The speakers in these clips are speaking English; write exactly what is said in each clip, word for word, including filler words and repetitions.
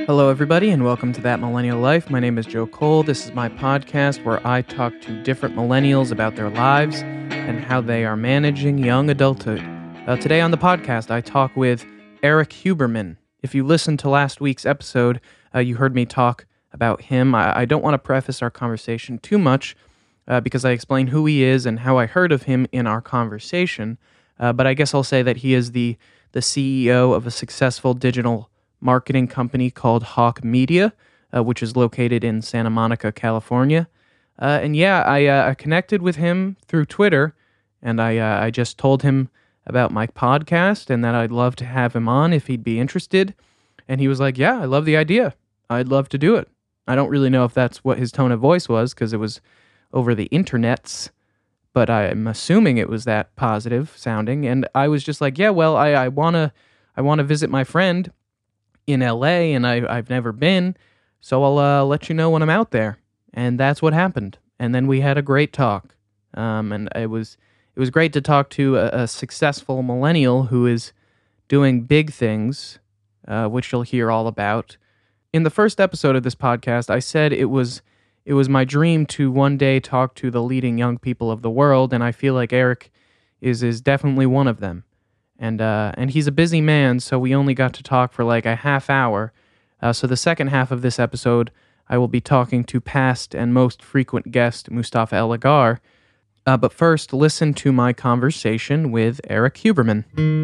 Hello, everybody, and welcome to That Millennial Life. My name is Joe Cole. This is my podcast where I talk to different millennials about their lives and how they are managing young adulthood. Uh, today on the podcast, I talk with Eric Huberman. If you listened to last week's episode, uh, you heard me talk about him. I, I don't want to preface our conversation too much uh, because I explain who he is and how I heard of him in our conversation. Uh, but I guess I'll say that he is the, the C E O of a successful digital marketing company called Hawk Media, uh, which is located in Santa Monica, California. Uh, and yeah, I, uh, I connected with him through Twitter, and I uh, I just told him about my podcast and that I'd love to have him on if he'd be interested. And he was like, yeah, I love the idea. I'd love to do it. I don't really know if that's what his tone of voice was because it was over the internets, but I'm assuming it was that positive sounding. And I was just like, yeah, well, I, I want to I wanna visit my friend in L A, and I, I've never been, so I'll uh, let you know when I'm out there. And that's what happened. And then we had a great talk. Um, and it was it was great to talk to a, a successful millennial who is doing big things, uh, which you'll hear all about. In the first episode of this podcast, I said it was it was my dream to one day talk to the leading young people of the world, and I feel like Eric is is definitely one of them. And uh, and he's a busy man, so we only got to talk for like a half hour. Uh, so the second half of this episode, I will be talking to past and most frequent guest Mustafa El Agar. Uh, but first, listen to my conversation with Eric Huberman.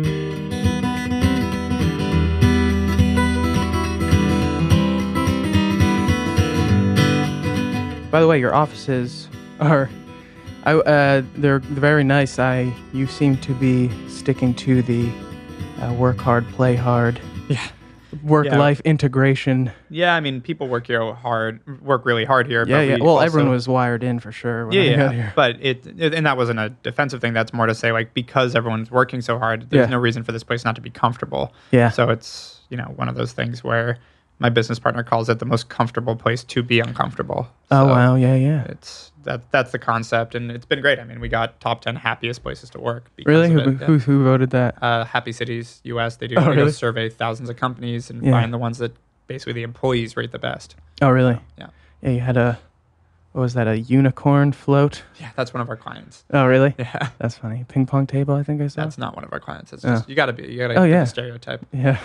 By the way, your offices are... I, uh, they're very nice. I, you seem to be sticking to the uh, work hard, play hard, yeah, work-life yeah. integration. Yeah, I mean, people work here hard, work really hard here. Yeah, but yeah. We well, also, everyone was wired in for sure. When yeah, I yeah. got here. But it, it, and that wasn't a defensive thing. That's more to say, like, because everyone's working so hard, there's yeah. no reason for this place not to be comfortable. Yeah. So it's, you know, one of those things where my business partner calls it the most comfortable place to be uncomfortable. Oh, so wow. Yeah, yeah. It's that that's the concept, and it's been great. I mean, we got top ten happiest places to work. Really? Who, it, who, yeah. who voted that? Uh, Happy Cities U S. They do oh, they really? go survey thousands of companies and yeah. find the ones that basically the employees rate the best. Oh, really? So, yeah. Yeah, you had a, what was that, a unicorn float? Yeah, that's one of our clients. Oh, really? Yeah. That's funny. Ping pong table, I think I saw. That's not one of our clients. It's Oh. just, you gotta be, you gotta oh, get yeah. the stereotype. Yeah.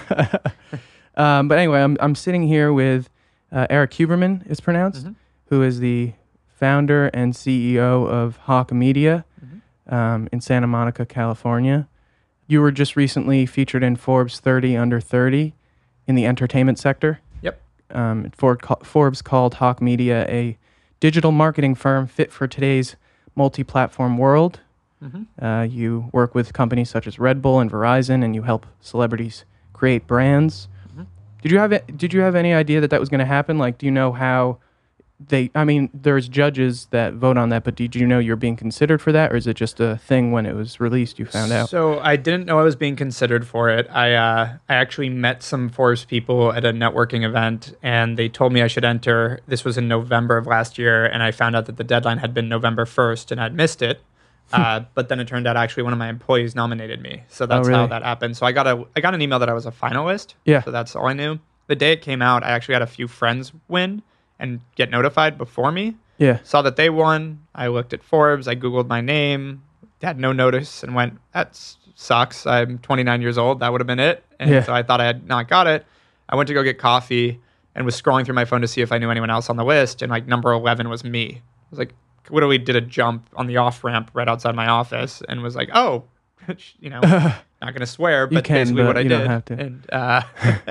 um, but anyway, I'm I'm sitting here with uh, Eric Huberman, it's pronounced, Mm-hmm. who is the founder and C E O of Hawk Media Mm-hmm. um, in Santa Monica, California. You were just recently featured in Forbes thirty under thirty in the entertainment sector. Yep. Um, Ford, Forbes called Hawk Media a digital marketing firm fit for today's multi-platform world. Mm-hmm. Uh, you work with companies such as Red Bull and Verizon, and you help celebrities create brands. Mm-hmm. Did you have it, Did you have any idea that that was going to happen? Like, do you know how they? I mean, there's judges that vote on that, but did you know you're being considered for that, or is it just a thing when it was released you found out? So I didn't know I was being considered for it. I uh, I actually met some Forbes people at a networking event, and they told me I should enter. This was in November of last year, and I found out that the deadline had been November first, and I'd missed it. uh, but then it turned out actually one of my employees nominated me, so that's oh, really? how that happened. So I got a I got an email that I was a finalist. Yeah. So that's all I knew. The day it came out, I actually had a few friends win and get notified before me. Yeah. Saw that they won. I looked at Forbes. I Googled my name, had no notice, and went, that sucks. I'm twenty-nine years old. That would have been it. And yeah. so I thought I had not got it. I went to go get coffee and was scrolling through my phone to see if I knew anyone else on the list. And like number eleven was me. I was like, literally did a jump on the off ramp right outside my office and was like, oh, you know, not going to swear, but can, basically but what I you did. don't have to. And, uh,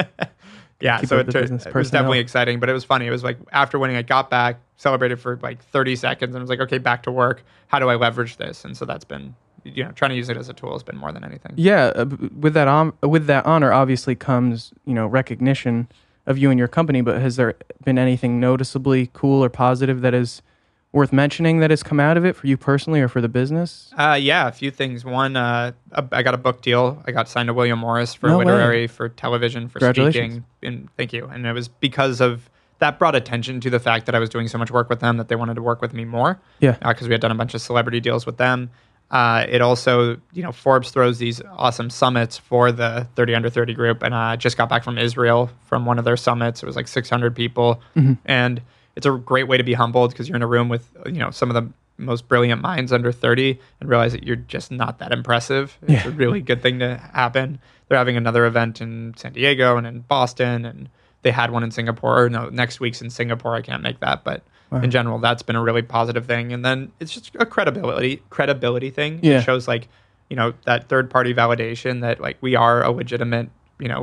yeah, Keep so up it, the tur- business it was personnel. definitely exciting, but it was funny. It was like after winning, I got back, celebrated for like thirty seconds, and was like, okay, back to work. How do I leverage this? And so that's been, you know, trying to use it as a tool has been more than anything. Yeah, uh, with that on, with that honor, obviously comes, you know, recognition of you and your company. But has there been anything noticeably cool or positive that is worth mentioning that has come out of it for you personally or for the business? Uh, yeah, a few things. One, uh, I got a book deal. I got signed to William Morris for No literary, way. for television, for Congratulations. speaking. And thank you. And it was because of that brought attention to the fact that I was doing so much work with them that they wanted to work with me more. Yeah. Because uh, we had done a bunch of celebrity deals with them. Uh, it also, you know, Forbes throws these awesome summits for the thirty under thirty group. And I uh, just got back from Israel from one of their summits. It was like six hundred people. Mm-hmm. And it's a great way to be humbled because you're in a room with, you know, some of the most brilliant minds under thirty and realize that you're just not that impressive. It's yeah. a really good thing to happen. They're having another event in San Diego and in Boston, and they had one in Singapore. Or no, next week's in Singapore. I can't make that, but wow. in general, that's been a really positive thing. And then it's just a credibility credibility thing. Yeah. It shows like, you know, that third party validation that like we are a legitimate, you know,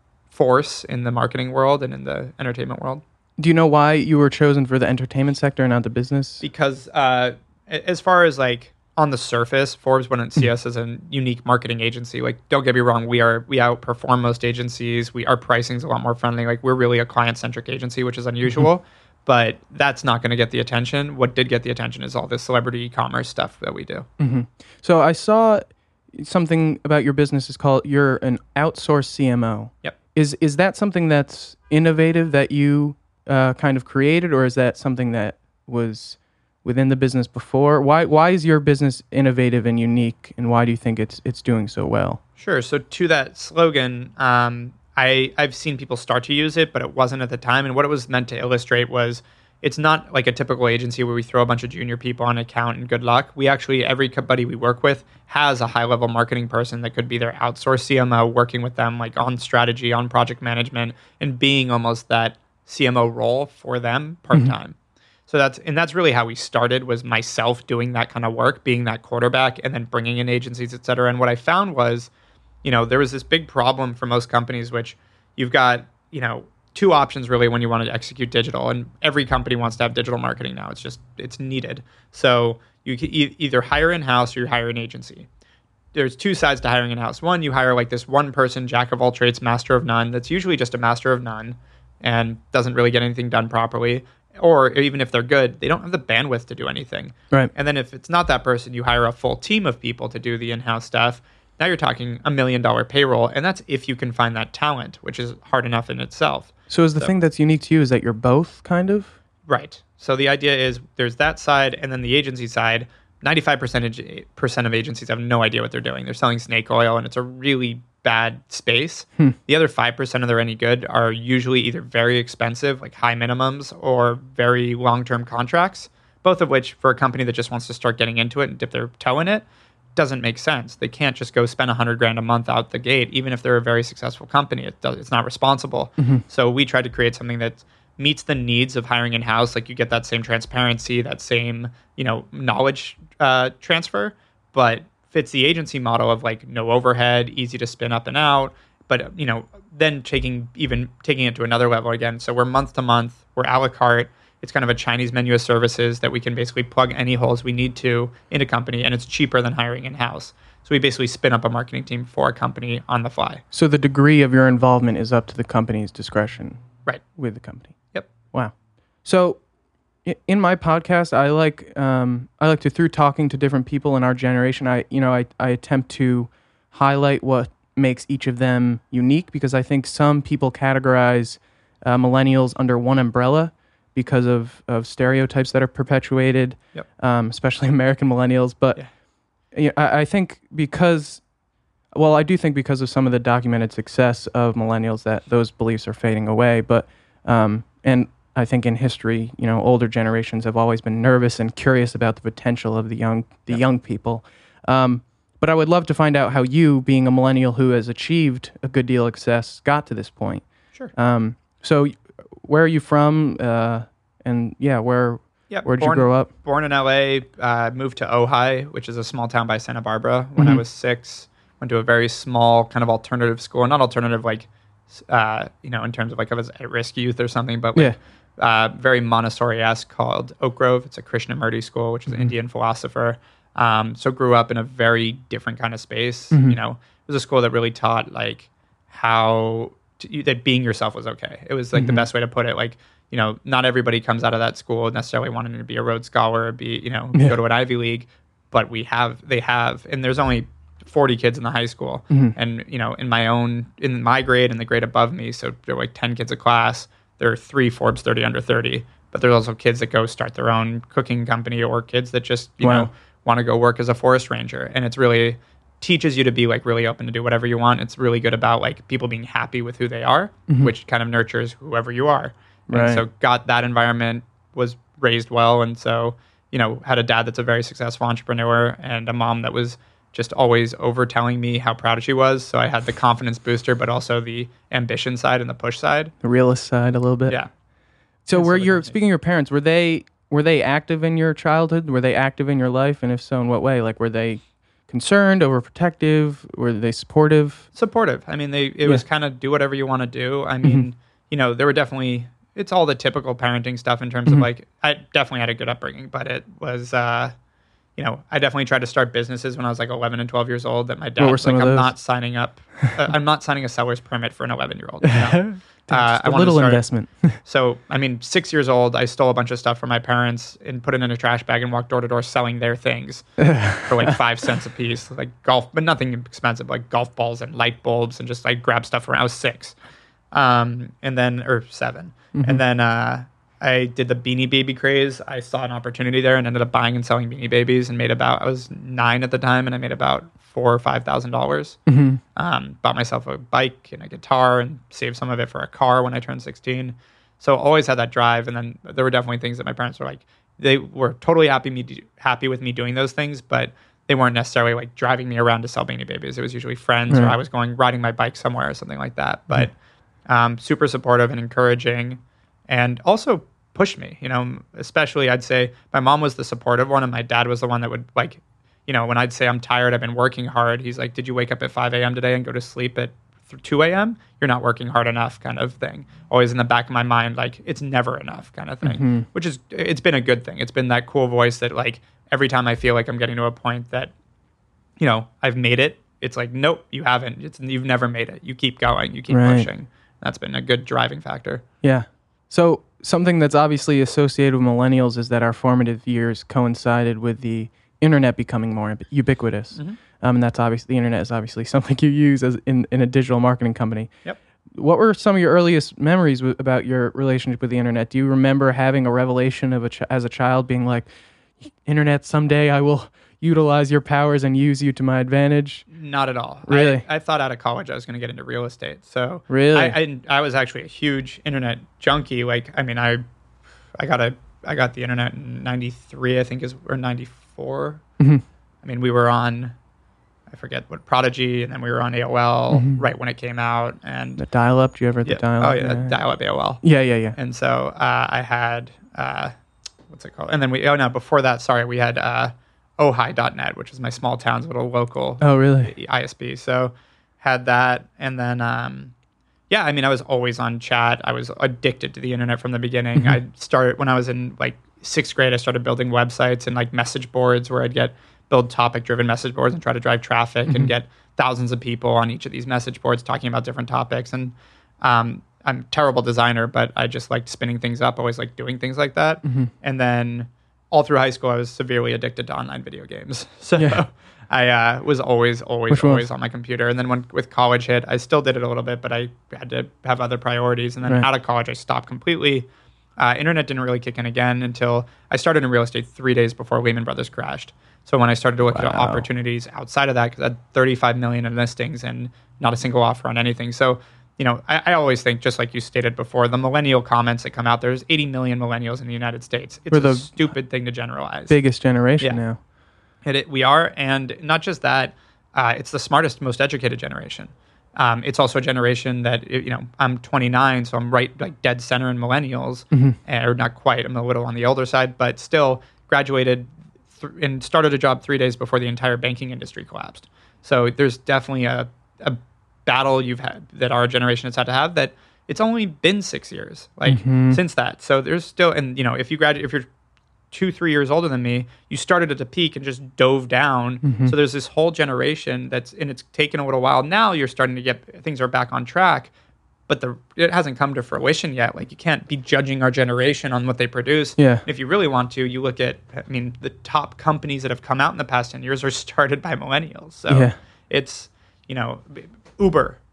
force in the marketing world and in the entertainment world. Do you know why you were chosen for the entertainment sector and not the business? Because uh, as far as like on the surface, Forbes wouldn't see us as a unique marketing agency. Like, don't get me wrong, we are we outperform most agencies. We our pricing is a lot more friendly. Like, we're really a client centric agency, which is unusual. Mm-hmm. But that's not going to get the attention. What did get the attention is all this celebrity e-commerce stuff that we do. Mm-hmm. So I saw something about your business is called you're an outsourced C M O. Yep. Is is that something that's innovative that you uh, kind of created, or is that something that was within the business before? Why why is your business innovative and unique, and why do you think it's it's doing so well? Sure. So to that slogan, um, I I've seen people start to use it, but it wasn't at the time. And what it was meant to illustrate was it's not like a typical agency where we throw a bunch of junior people on an account and good luck. We actually, everybody we work with has a high-level marketing person that could be their outsourced C M O working with them like on strategy, on project management, and being almost that C M O role for them part-time. Mm-hmm. So that's, and that's really how we started, was myself doing that kind of work, being that quarterback, and then bringing in agencies, et cetera. And what I found was, you know, there was this big problem for most companies, which you've got, you know, two options really when you want to execute digital, and every company wants to have digital marketing now. It's just, it's needed. So you can e- either hire in-house or you hire an agency. There's two sides to hiring in-house. One, you hire like this one person, jack of all trades, master of none. That's usually just a master of none and doesn't really get anything done properly. Or even if they're good, they don't have the bandwidth to do anything. Right. And then if it's not that person, you hire a full team of people to do the in-house stuff. Now you're talking a million dollar payroll, and that's if you can find that talent, which is hard enough in itself. So is the so, thing that's unique to you is that you're both, kind of? Right. So the idea is there's that side, and then the agency side. ninety-five percent of agencies have no idea what they're doing. They're selling snake oil, and it's a really bad space. Hmm. The other five percent of they're any good are usually either very expensive, like high minimums, or very long-term contracts, both of which, for a company that just wants to start getting into it and dip their toe in it, doesn't make sense. They can't just go spend a hundred grand a month out the gate, even if they're a very successful company. It does, it's not responsible. Mm-hmm. So we tried to create something that meets the needs of hiring in-house. Like, you get that same transparency, that same, you know, knowledge uh, transfer, but fits the agency model of like no overhead, easy to spin up and out. But, you know, then taking even taking it to another level again. So we're month to month, we're a la carte. It's kind of a Chinese menu of services that we can basically plug any holes we need to in a company, and it's cheaper than hiring in-house. So we basically spin up a marketing team for a company on the fly. So the degree of your involvement is up to the company's discretion. Right. With the company. Yep. Wow. So in my podcast, I like um, I like to, through talking to different people in our generation, I you know I, I attempt to highlight what makes each of them unique, because I think some people categorize uh, millennials under one umbrella because of, of stereotypes that are perpetuated, yep. um, especially American millennials. But yeah. you know, I, I think because, well, I do think because of some of the documented success of millennials that those beliefs are fading away. But um, and I think in history, you know, older generations have always been nervous and curious about the potential of the young the yep. young people. Um, but I would love to find out how you, being a millennial who has achieved a good deal of success, got to this point. Sure. Um, so. Where are you from? Uh, and yeah, where yep, where did born, you grow up? Born in L A, uh, moved to Ojai, which is a small town by Santa Barbara when mm-hmm. I was six. Went to a very small kind of alternative school, not alternative like, uh, you know, in terms of like I was at-risk youth or something, but like, yeah. uh, very Montessori-esque, called Oak Grove. It's a Krishnamurti school, which is mm-hmm. an Indian philosopher. Um, so grew up in a very different kind of space. Mm-hmm. You know, it was a school that really taught like how... To, that being yourself was okay. It was like mm-hmm. the best way to put it. Like, you know, not everybody comes out of that school necessarily wanting to be a Rhodes Scholar or be, you know, yeah. go to an Ivy League, but we have, they have, and there's only forty kids in the high school. Mm-hmm. And, you know, in my own, in my grade and the grade above me, so there were like ten kids a class, there are three Forbes thirty under thirty, but there's also kids that go start their own cooking company, or kids that just, you wow. know, want to go work as a forest ranger. And it's really teaches you to be like really open to do whatever you want. It's really good about like people being happy with who they are, mm-hmm. which kind of nurtures whoever you are. Right. And so got that environment, was raised well. And so, you know, had a dad that's a very successful entrepreneur and a mom that was just always over telling me how proud she was. So I had the confidence booster, but also the ambition side and the push side. The realist side a little bit. Yeah. So That's were what I your, think. speaking of your parents, were they, were they active in your childhood? Were they active in your life? And if so, in what way? Like, were they concerned, overprotective? Were they supportive? Supportive. I mean, they it Yeah. was kind of do whatever you want to do. I mean, mm-hmm. you know, there were definitely, it's all the typical parenting stuff in terms mm-hmm. of like, I definitely had a good upbringing, but it was, uh, you know, I definitely tried to start businesses when I was like eleven and twelve years old that my dad What were was some like, of I'm those? not signing up. uh, I'm not signing a seller's permit for an eleven year old. You know? uh, I a wanted to little start- investment. So, I mean, six years old, I stole a bunch of stuff from my parents and put it in a trash bag and walked door to door selling their things for like five cents a piece, like golf, but nothing expensive, like golf balls and light bulbs and just like grab stuff around. I was six. Um, and then, or seven. Mm-hmm. And then uh, I did the Beanie Baby craze. I saw an opportunity there and ended up buying and selling Beanie Babies and made about, I was nine at the time and I made about four or five thousand dollars. Mm-hmm. Um, bought myself a bike and a guitar and saved some of it for a car when I turned sixteen. So always had that drive. And then there were definitely things that my parents were like, they were totally happy me do, happy with me doing those things, but they weren't necessarily like driving me around to sell Beanie Babies. It was usually friends Right. or I was going riding my bike somewhere or something like that. But um, super supportive and encouraging, and also pushed me. You know, especially I'd say my mom was the supportive one, and my dad was the one that would like, you know, when I'd say I'm tired, I've been working hard. He's like, "Did you wake up at five a.m. today and go to sleep at two a.m.? You're not working hard enough," kind of thing. Always in the back of my mind, like it's never enough, kind of thing. Mm-hmm. Which is, it's been a good thing. It's been that cool voice that like every time I feel like I'm getting to a point that, you know, I've made it, it's like, nope, you haven't. It's you've never made it. You keep going. You keep Right. pushing. That's been a good driving factor. Yeah. So something that's obviously associated with millennials is that our formative years coincided with the internet becoming more ubiquitous. Mm-hmm. Um, and that's obviously, the internet is obviously something you use as in, in a digital marketing company. Yep. What were some of your earliest memories w- about your relationship with the internet? Do you remember having a revelation of a ch- as a child being like, internet, someday I will utilize your powers and use you to my advantage? Not at all. Really? I, I thought out of college I was going to get into real estate. So Really? I, I I was actually a huge internet junkie. Like, I mean, I I got a I got the internet in ninety-three, I think, is or ninety-four. Mm-hmm. I mean, we were on, I forget what, Prodigy, and then we were on A O L Mm-hmm. right when it came out. And The dial-up? Do you ever have yeah, the dial-up? oh yeah, dial-up A O L. Yeah, yeah, yeah. And so uh, I had, uh, what's it called? And then we, oh no, before that, sorry, we had uh, Ojai dot net, which is my small town's little local Oh, really? I S P. So had that. And then, um, yeah, I mean, I was always on chat. I was addicted to the internet from the beginning. Mm-hmm. I started, when I was in like sixth grade, I started building websites and like message boards where I'd get, build topic driven message boards and try to drive traffic Mm-hmm. and get thousands of people on each of these message boards talking about different topics. And um, I'm a terrible designer, but I just liked spinning things up. Always liked doing things like that. Mm-hmm. And then all through high school, I was severely addicted to online video games. So Yeah. I uh, was always, always, Which ones? always on my computer. And then when with college hit, I still did it a little bit, but I had to have other priorities. And then Right. out of college, I stopped completely. Uh, internet didn't really kick in again until I started in real estate three days before Lehman Brothers crashed. So when I started to look at Wow. opportunities outside of that, because I had thirty-five million in listings and not a single offer on anything. So, you know, I, I always think, just like you stated before, the millennial comments that come out, there's eighty million millennials in the United States. It's We're a the stupid thing to generalize. Biggest generation Yeah. now. It, it, we are, and not just that, uh, it's the smartest, most educated generation. Um, it's also a generation that, you know, I'm twenty-nine, so I'm right like dead center in millennials, Mm-hmm. or not quite. I'm a little on the older side, but still graduated th- and started a job three days before the entire banking industry collapsed. So there's definitely a, a battle you've had that our generation has had to have that it's only been six years like Mhm. since that. So there's still, and you know, if you graduate, if you're two, three years older than me, you started at the peak and just dove down. Mm-hmm. So there's this whole generation that's, and it's taken a little while. Now you're starting to get, things are back on track, but the it hasn't come to fruition yet. Like, you can't be judging our generation on what they produce. Yeah. If you really want to, you look at, I mean, the top companies that have come out in the past ten years are started by millennials. So Yeah. it's, you know, Uber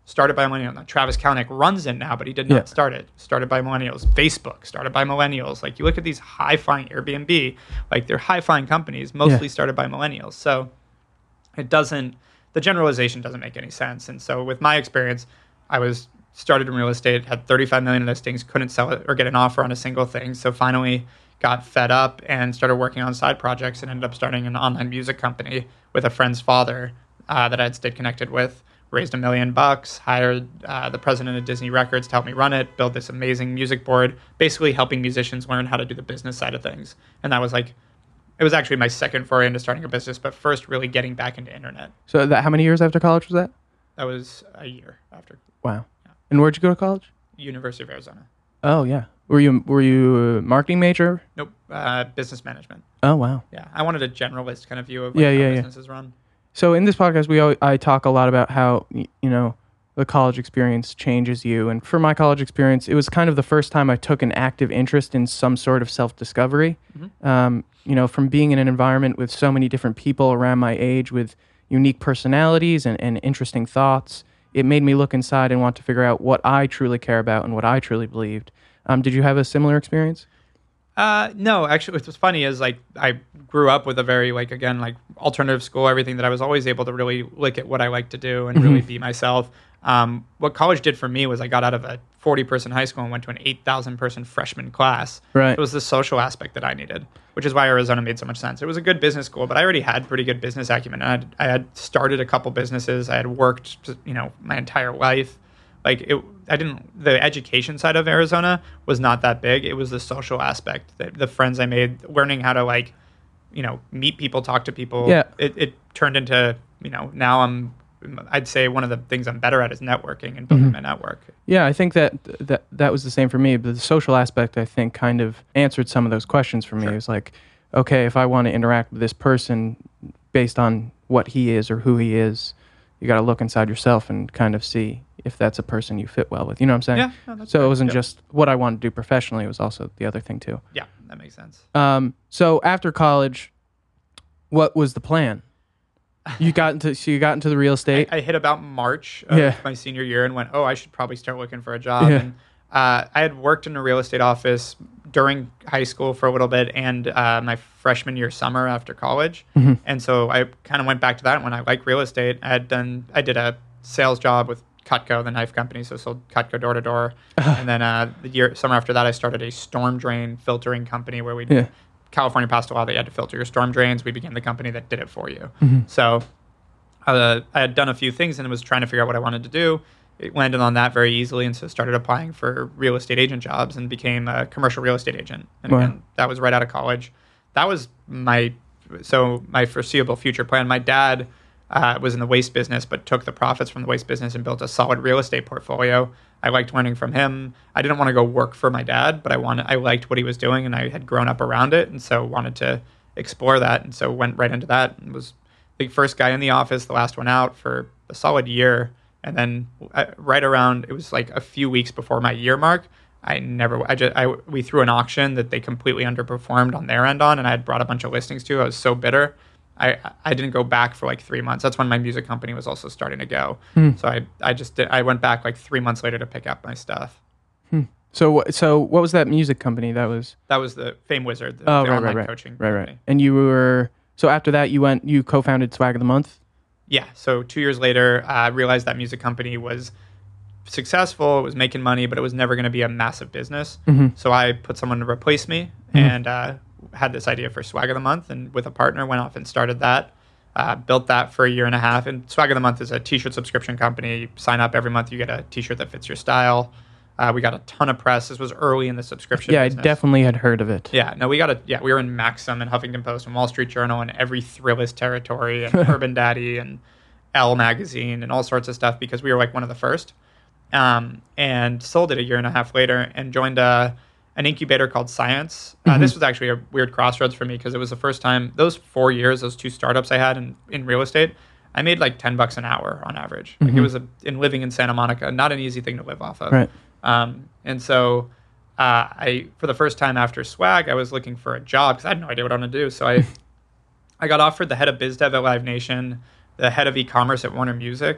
started by millennials. Now, Travis Kalanick runs it now, but he did not Yeah. start it. Started by millennials. Facebook started by millennials. Like you look at these high-flying Airbnb, like they're high-flying companies, mostly Yeah. started by millennials. So it doesn't, the generalization doesn't make any sense. And so with my experience, I was started in real estate, had thirty-five million listings, couldn't sell it or get an offer on a single thing. So finally got fed up and started working on side projects and ended up starting an online music company with a friend's father uh, that I'd stayed connected with. Raised a million bucks, hired uh, the president of Disney Records to help me run it, build this amazing music board, basically helping musicians learn how to do the business side of things. And that was like, it was actually my second foray into starting a business, but first really getting back into internet. So that, how many years after college was that? That was a year after Wow. And where'd you go to college? University of Arizona. Oh, yeah. Were you were you a marketing major? Nope, uh, business management. Oh, wow. Yeah, I wanted a generalist kind of view of like Yeah, how yeah, yeah. businesses run. So in this podcast, we always, I talk a lot about how, y- you know, the college experience changes you. And for my college experience, it was kind of the first time I took an active interest in some sort of self-discovery. Mm-hmm. Um, you know, from being in an environment with so many different people around my age with unique personalities and, and interesting thoughts, it made me look inside and want to figure out what I truly care about and what I truly believed. Um, did you have a similar experience? Uh, no, actually, what's funny is like I grew up with a very like again like alternative school, everything that I was always able to really look at what I like to do and really be myself. Um, what college did for me was I got out of a forty person high school and went to an eight thousand person freshman class. Right. It was the social aspect that I needed, which is why Arizona made so much sense. It was a good business school, but I already had pretty good business acumen. I had, I had started a couple businesses. I had worked, you know, my entire life. Like it, I didn't. The education side of Arizona was not that big. It was the social aspect, the, the friends I made, learning how to like, you know, meet people, talk to people. Yeah. It, it turned into, you know, now I'm. I'd say one of the things I'm better at is networking and building Mm-hmm. my network. Yeah, I think that that that was the same for me. But the social aspect, I think, kind of answered some of those questions for me. Sure. It was like, okay, if I want to interact with this person based on what he is or who he is, you got to look inside yourself and kind of see if that's a person you fit well with. You know what I'm saying? Yeah, no, that's so fair. it wasn't Yep. just what I wanted to do professionally. It was also the other thing too. Yeah, that makes sense. Um, so after college, what was the plan? You got into so you got into the real I, estate. I hit about March of Yeah. my senior year and went, oh, I should probably start looking for a job. Yeah. And uh, I had worked in a real estate office during high school for a little bit and uh, my freshman year summer after college. Mm-hmm. And so I kind of went back to that when I like real estate. I had done, I did a sales job with Cutco, the knife company, so sold Cutco door to door. And then uh, the year summer after that, I started a storm drain filtering company where we Yeah. California passed a law that you had to filter your storm drains. We became the company that did it for you. Mm-hmm. So uh, I had done a few things and was trying to figure out what I wanted to do. It landed on that very easily, and so started applying for real estate agent jobs and became a commercial real estate agent. And Wow. again, that was right out of college. That was my so my foreseeable future plan. My dad uh, was in the waste business, but took the profits from the waste business and built a solid real estate portfolio. I liked learning from him. I didn't want to go work for my dad, but I wanted I liked what he was doing, and I had grown up around it, and so wanted to explore that, and so went right into that and was the first guy in the office, the last one out for a solid year. And then uh, right around, it was like a few weeks before my year mark, I never, I just, I, we threw an auction that they completely underperformed on their end on, and I had brought a bunch of listings to. I was so bitter. I, I didn't go back for like three months. That's when my music company was also starting to go. So I, I just did, I went back like three months later to pick up my stuff. So wh- so what was that music company that was? That was the Fame Wizard, the, Oh, the right, online right, right. coaching Right, company. right. And you were so after that you went you co-founded Swag of the Month. Yeah. So two years later, I realized that music company was successful. It was making money, but it was never going to be a massive business. Mm-hmm. So I put someone to replace me and uh, had this idea for Swag of the Month. And with a partner, went off and started that. Uh, built that for a year and a half. And Swag of the Month is a t-shirt subscription company. You sign up every month, you get a t-shirt that fits your style. Uh, we got a ton of press. This was early in the subscription Yeah, business. I definitely had heard of it. Yeah, no, we got a yeah, we were in Maxim and Huffington Post and Wall Street Journal and every Thrillist territory and Urban Daddy and Elle magazine and all sorts of stuff because we were like one of the first. Um, and sold it a year and a half later and joined a, an incubator called Science. Uh, Mm-hmm. This was actually a weird crossroads for me because it was the first time, those four years, those two startups I had in, in real estate, I made like ten bucks an hour on average. Like it was a, in living in Santa Monica, not an easy thing to live off of. Right. Um, and so uh, I, for the first time after Swag, I was looking for a job because I had no idea what I wanted to do. So I, I got offered the head of biz dev at Live Nation, the head of e-commerce at Warner Music,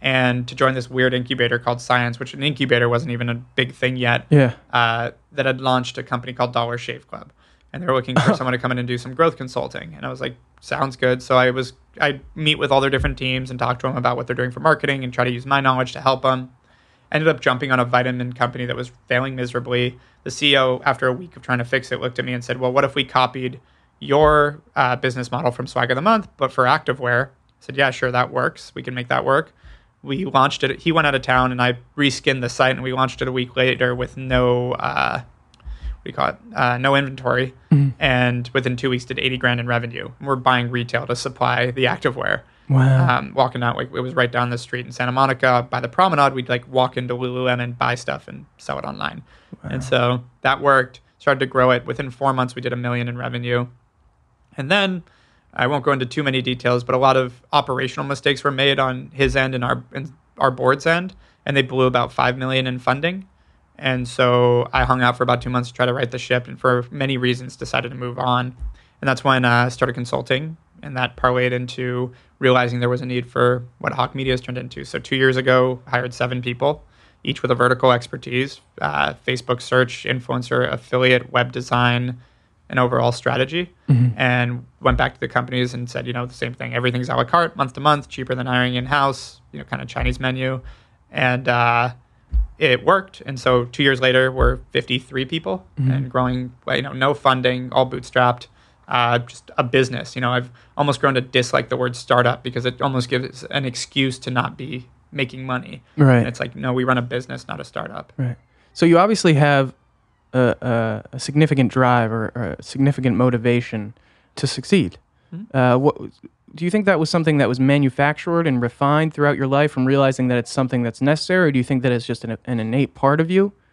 and to join this weird incubator called Science, which an incubator wasn't even a big thing yet. Yeah. Uh, that had launched a company called Dollar Shave Club, and they were looking for someone to come in and do some growth consulting. And I was like, sounds good. So I was I meet with all their different teams and talk to them about what they're doing for marketing and try to use my knowledge to help them. Ended up jumping on a vitamin company that was failing miserably. The C E O, after a week of trying to fix it, looked at me and said, well, what if we copied your uh, business model from Swag of the Month, but for activewear? I said, yeah, sure, that works. We can make that work. We launched it. He went out of town, and I reskinned the site, and we launched it a week later with no, uh, what do you call it, uh, no inventory. Mm-hmm. And within two weeks, did eighty grand in revenue. And we're buying retail to supply the activewear. Wow. Um, walking out, like, it was right down the street in Santa Monica by the promenade. We'd like walk into Lululemon, buy stuff, and sell it online. Wow. And so that worked. Started to grow it. Within four months, we did a million in revenue. And then I won't go into too many details, but a lot of operational mistakes were made on his end and our and our board's end, and they blew about five million in funding. And so I hung out for about two months to try to right the ship, and for many reasons decided to move on. And that's when uh, I started consulting, and that parlayed into realizing there was a need for what Hawk Media has turned into. So two years ago, hired seven people, each with a vertical expertise, uh, Facebook search, influencer, affiliate, web design, and overall strategy. Mm-hmm. And went back to the companies and said, you know, the same thing. Everything's a la carte, month to month, cheaper than hiring in-house, you know, kind of Chinese menu. And uh, it worked. And so two years later, we're fifty-three people mm-hmm. and growing, you know, no funding, all bootstrapped. Uh, just a business. You know, I've almost grown to dislike the word startup because it almost gives an excuse to not be making money. Right. And it's like, no, we run a business, not a startup. Right. So you obviously have a, a, a significant drive or, or a significant motivation to succeed. Mm-hmm. Uh, what do you think that was something that was manufactured and refined throughout your life from realizing that it's something that's necessary, or do you think that it's just an, an innate part of you?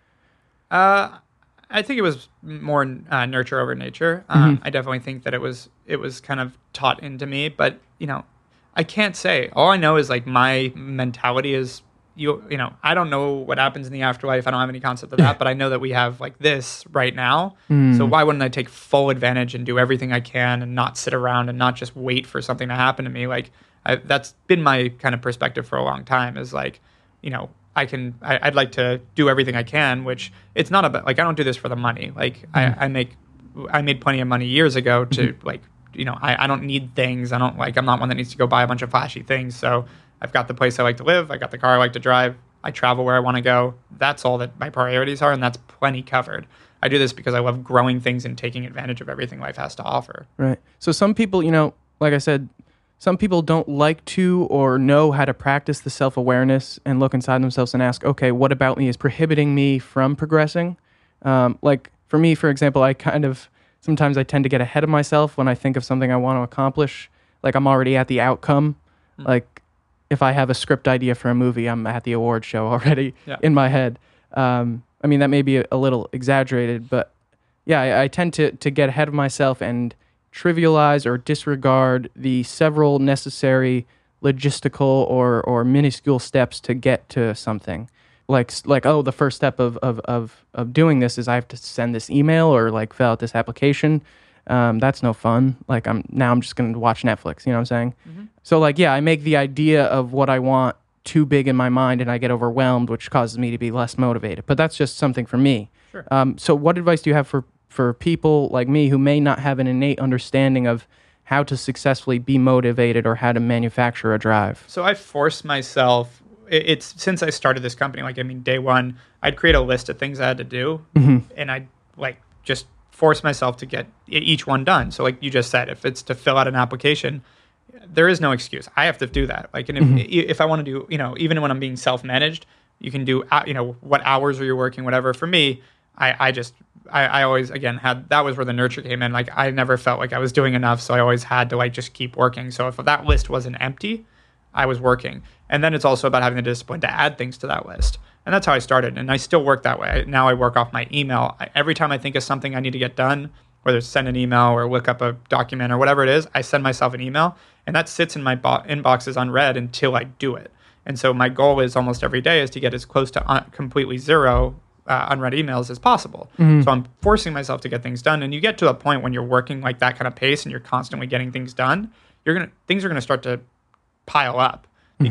Uh, I think it was more uh, nurture over nature. Um, mm-hmm. I definitely think that it was it was kind of taught into me, but you know, I can't say. All I know is like my mentality is you you know I don't know what happens in the afterlife. I don't have any concept of that, but I know that we have like this right now. Mm. So why wouldn't I take full advantage and do everything I can and not sit around and not just wait for something to happen to me? Like I, that's been my kind of perspective for a long time. Is like, you know. I can, I, I'd like to do everything I can, which it's not about, like, I don't do this for the money. Like, mm-hmm. I, I make, I made plenty of money years ago to, mm-hmm. like, you know, I, I don't need things. I don't, like, I'm not one that needs to go buy a bunch of flashy things. So I've got the place I like to live. I got the car I like to drive. I travel where I want to go. That's all that my priorities are, and that's plenty covered. I do this because I love growing things and taking advantage of everything life has to offer. Right. So some people, you know, like I said, some people don't like to or know how to practice the self-awareness and look inside themselves and ask, okay, what about me is prohibiting me from progressing? Um, like for me, for example, I kind of, sometimes I tend to get ahead of myself when I think of something I want to accomplish. Like I'm already at the outcome. Mm. Like if I have a script idea for a movie, I'm at the award show already yeah. in my head. Um, I mean, that may be a, a little exaggerated, but yeah, I, I tend to, to get ahead of myself and trivialize or disregard the several necessary logistical or, or minuscule steps to get to something. Like, like oh, the first step of, of, of, of doing this is I have to send this email or like fill out this application. Um, that's no fun. Like I'm now I'm just going to watch Netflix. You know what I'm saying? Mm-hmm. So like, yeah, I make the idea of what I want too big in my mind and I get overwhelmed, which causes me to be less motivated. But that's just something for me. Sure. Um, so what advice do you have for for people like me who may not have an innate understanding of how to successfully be motivated or how to manufacture a drive? So I forced myself, it's since I started this company, like, I mean, day one, I'd create a list of things I had to do mm-hmm. and I'd like just force myself to get each one done. So like you just said, if it's to fill out an application, there is no excuse. I have to do that. Like, and if, mm-hmm. if I want to do, you know, even when I'm being self-managed, you can do, you know, what hours are you working, whatever. For me, I, I just, I, I always, again, had, that was where the nurture came in. Like, I never felt like I was doing enough, so I always had to, like, just keep working. So if that list wasn't empty, I was working. And then it's also about having the discipline to add things to that list. And that's how I started. And I still work that way. Now I work off my email. I, every time I think of something I need to get done, whether it's send an email or look up a document or whatever it is, I send myself an email. And that sits in my bo- inboxes unread until I do it. And so my goal is almost every day is to get as close to un- completely zero Uh, unread emails as possible. Mm-hmm. So I'm forcing myself to get things done. And you get to a point when you're working like that kind of pace and you're constantly getting things done, you're gonna things are gonna start to pile up mm-hmm. because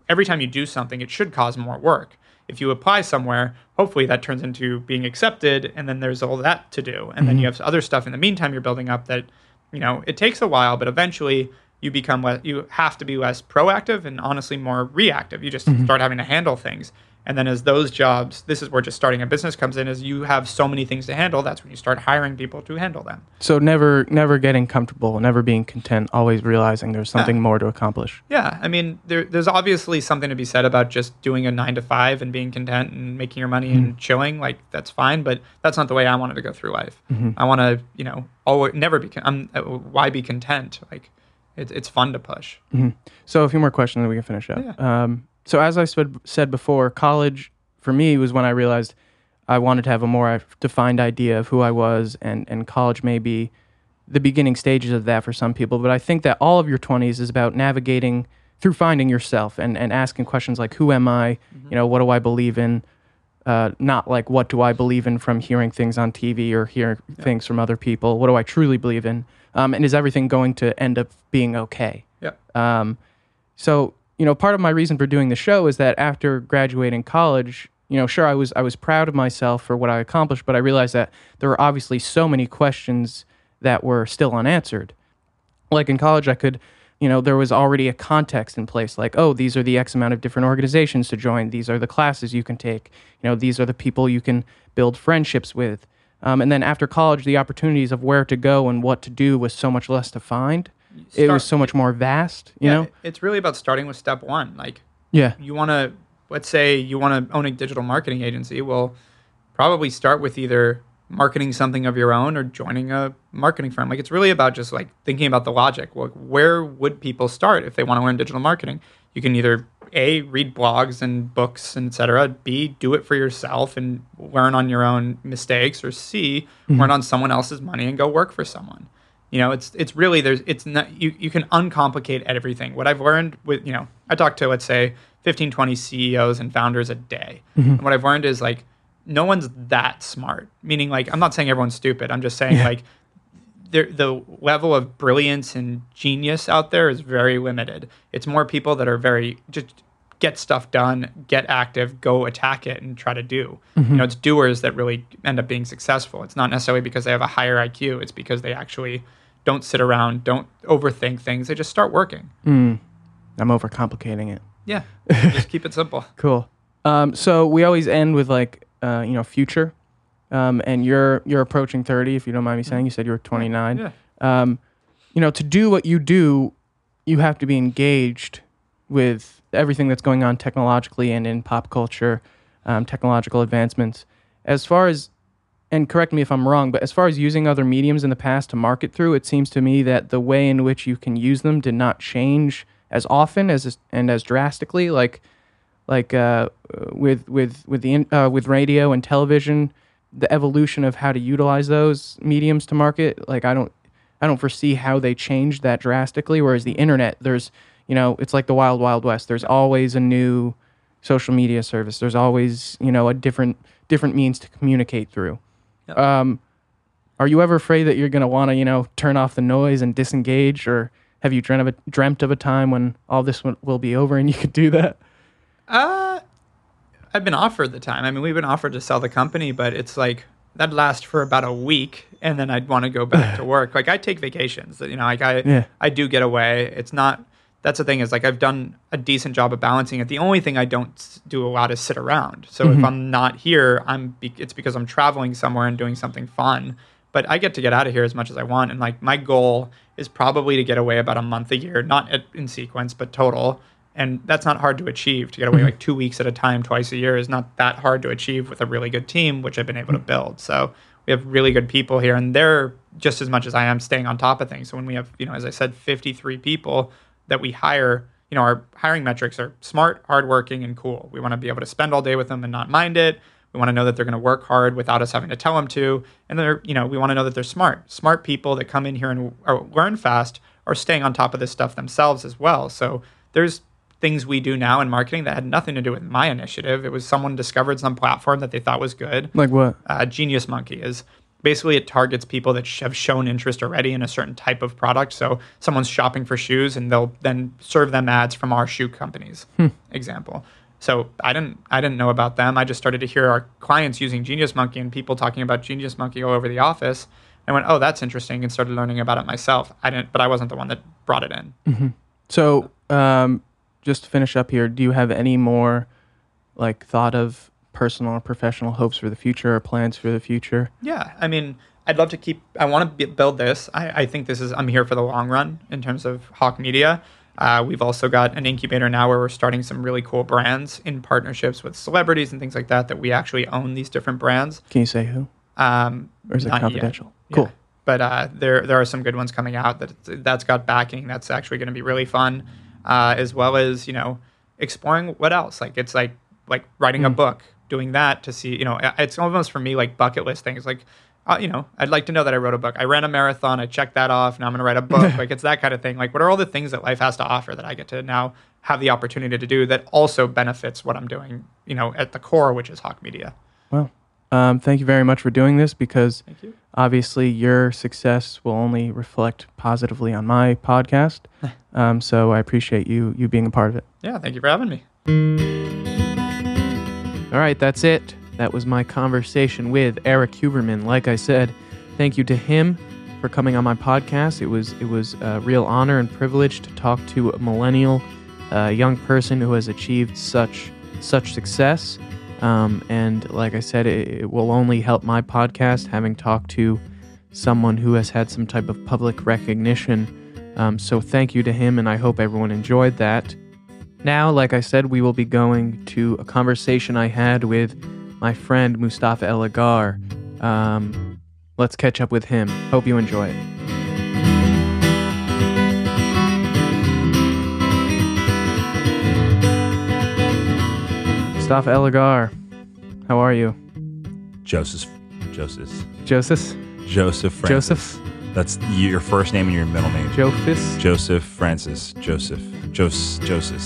every time you do something, it should cause more work. If you apply somewhere, hopefully that turns into being accepted, and then there's all that to do. And mm-hmm. then you have other stuff in the meantime you're building up that, you know, it takes a while, but eventually you become less, you have to be less proactive and honestly more reactive. You just mm-hmm. start having to handle things. And then as those jobs, this is where just starting a business comes in, is you have so many things to handle. That's when you start hiring people to handle them. So never never getting comfortable, never being content, always realizing there's something yeah. more to accomplish. Yeah. I mean, there, there's obviously something to be said about just doing a nine to five and being content and making your money mm-hmm. and chilling. Like, that's fine. But that's not the way I wanted to go through life. Mm-hmm. I want to, you know, always, never be, I'm, why be content? Like, it, it's fun to push. Mm-hmm. So a few more questions and we can finish up. Yeah. Um, So as I said before, college for me was when I realized I wanted to have a more defined idea of who I was, and, and college may be the beginning stages of that for some people. But I think that all of your twenties is about navigating through finding yourself and, and asking questions like, who am I? Mm-hmm. You know, what do I believe in? Uh, not like, what do I believe in from hearing things on T V or hearing yeah. things from other people? What do I truly believe in? Um, and is everything going to end up being okay? Yeah. Um, so... You know, part of my reason for doing the show is that after graduating college, you know, sure, I was I was proud of myself for what I accomplished, but I realized that there were obviously so many questions that were still unanswered. Like in college, I could, you know, there was already a context in place, like, oh, these are the X amount of different organizations to join. These are the classes you can take. You know, these are the people you can build friendships with. Um, and then after college, the opportunities of where to go and what to do was so much less defined. Start, it was so much more vast, you yeah, know? It's really about starting with step one. Like, yeah, you want to, let's say you want to own a digital marketing agency. Well, probably start with either marketing something of your own or joining a marketing firm. Like, it's really about just like thinking about the logic. Well, where would people start if they want to learn digital marketing? You can either A, read blogs and books and et cetera. B, do it for yourself and learn on your own mistakes. Or C, mm-hmm. learn on someone else's money and go work for someone. You know, it's it's really, there's, it's not, you, you can uncomplicate everything. What I've learned with, you know, I talk to, let's say, fifteen, twenty C E Os and founders a day. Mm-hmm. And what I've learned is, like, no one's that smart. Meaning, like, I'm not saying everyone's stupid. I'm just saying, yeah. like, the level of brilliance and genius out there is very limited. It's more people that are very, just get stuff done, get active, go attack it, and try to do. Mm-hmm. You know, it's doers that really end up being successful. It's not necessarily because they have a higher I Q. It's because they actually don't sit around, don't overthink things. They just start working. Mm. I'm overcomplicating it. Yeah, just keep it simple. Cool. Um, so we always end with, like, uh, you know, future. Um, and you're you're approaching thirty, if you don't mind me saying. You said you were twenty-nine. Yeah. Um, you know, to do what you do, you have to be engaged with everything that's going on technologically and in pop culture, um, technological advancements. As far as, and correct me if I'm wrong, but as far as using other mediums in the past to market through, it seems to me that the way in which you can use them did not change as often as and as drastically. Like, like uh, with with with the uh, with radio and television, the evolution of how to utilize those mediums to market. Like, I don't I don't foresee how they changed that drastically. Whereas the internet, there's, you know, it's like the wild, wild west. There's always a new social media service. There's always, you know, a different different means to communicate through. Yep. Um, are you ever afraid that you're going to want to, you know, turn off the noise and disengage? Or have you dreamt of a, dreamt of a time when all this will, will be over and you could do that? Uh, I've been offered the time. I mean, we've been offered to sell the company, but it's like, that'd last for about a week, and then I'd want to go back to work. Like, I take vacations, you know, like I, yeah. I do get away. It's not, that's the thing is, like, I've done a decent job of balancing it. The only thing I don't do a lot is sit around. So mm-hmm. if I'm not here, I'm, be- it's because I'm traveling somewhere and doing something fun. But I get to get out of here as much as I want. And, like, my goal is probably to get away about a month a year, not at, in sequence, but total. And that's not hard to achieve. To get away mm-hmm. like two weeks at a time, twice a year is not that hard to achieve with a really good team, which I've been able to build. So we have really good people here, and they're just as much as I am staying on top of things. So when we have, you know, as I said, fifty-three people that we hire, you know, our hiring metrics are smart, hardworking, and cool. We want to be able to spend all day with them and not mind it. We want to know that they're going to work hard without us having to tell them to. And they're, you know, we want to know that they're smart. Smart people that come in here and are, learn fast are staying on top of this stuff themselves as well. So there's things we do now in marketing that had nothing to do with my initiative. It was someone discovered some platform that they thought was good. Like what? Uh, Genius Monkey is basically it targets people that sh- have shown interest already in a certain type of product. So someone's shopping for shoes and they'll then serve them ads from our shoe companies, hmm. example. So I didn't I didn't know about them. I just started to hear our clients using Genius Monkey and people talking about Genius Monkey all over the office. I went, oh, that's interesting, and started learning about it myself. I didn't, but I wasn't the one that brought it in. Mm-hmm. So um, just to finish up here, do you have any more like thought of personal or professional hopes for the future or plans for the future? Yeah, I mean, I'd love to keep. I want to build this. I, I think this is. I'm here for the long run in terms of Hawk Media. Uh, we've also got an incubator now where we're starting some really cool brands in partnerships with celebrities and things like that, that we actually own these different brands. Can you say who? Um, or is it confidential? Yet. Cool. Yeah. But uh, there there are some good ones coming out that that's got backing. That's actually going to be really fun, uh, as well as, you know, exploring what else. Like it's like like writing mm. a book, doing that to see, you know, it's almost for me like bucket list things. Like, Uh, you know, I'd like to know that I wrote a book. I ran a marathon. I checked that off. Now I'm going to write a book. Like, it's that kind of thing. Like, what are all the things that life has to offer that I get to now have the opportunity to do that also benefits what I'm doing, you know, at the core, which is Hawk Media. Well, um, thank you very much for doing this, because thank you. Obviously your success will only reflect positively on my podcast. um, so I appreciate you you being a part of it. Yeah, thank you for having me. All right, that's it. That was my conversation with Eric Huberman. Like I said, thank you to him for coming on my podcast. It was it was a real honor and privilege to talk to a millennial, uh, young person who has achieved such such success. Um, and like I said, it, it will only help my podcast having talked to someone who has had some type of public recognition. Um, so thank you to him, and I hope everyone enjoyed that. Now, like I said, we will be going to a conversation I had with my friend Mustafa El-Agar. Um, let's catch up with him. Hope you enjoy it. Mustafa El-Agar, how are you? Joseph. Joseph. Joseph? Joseph Francis. Joseph? That's your first name and your middle name. Joseph? Joseph Francis. Joseph. Jos. Joseph.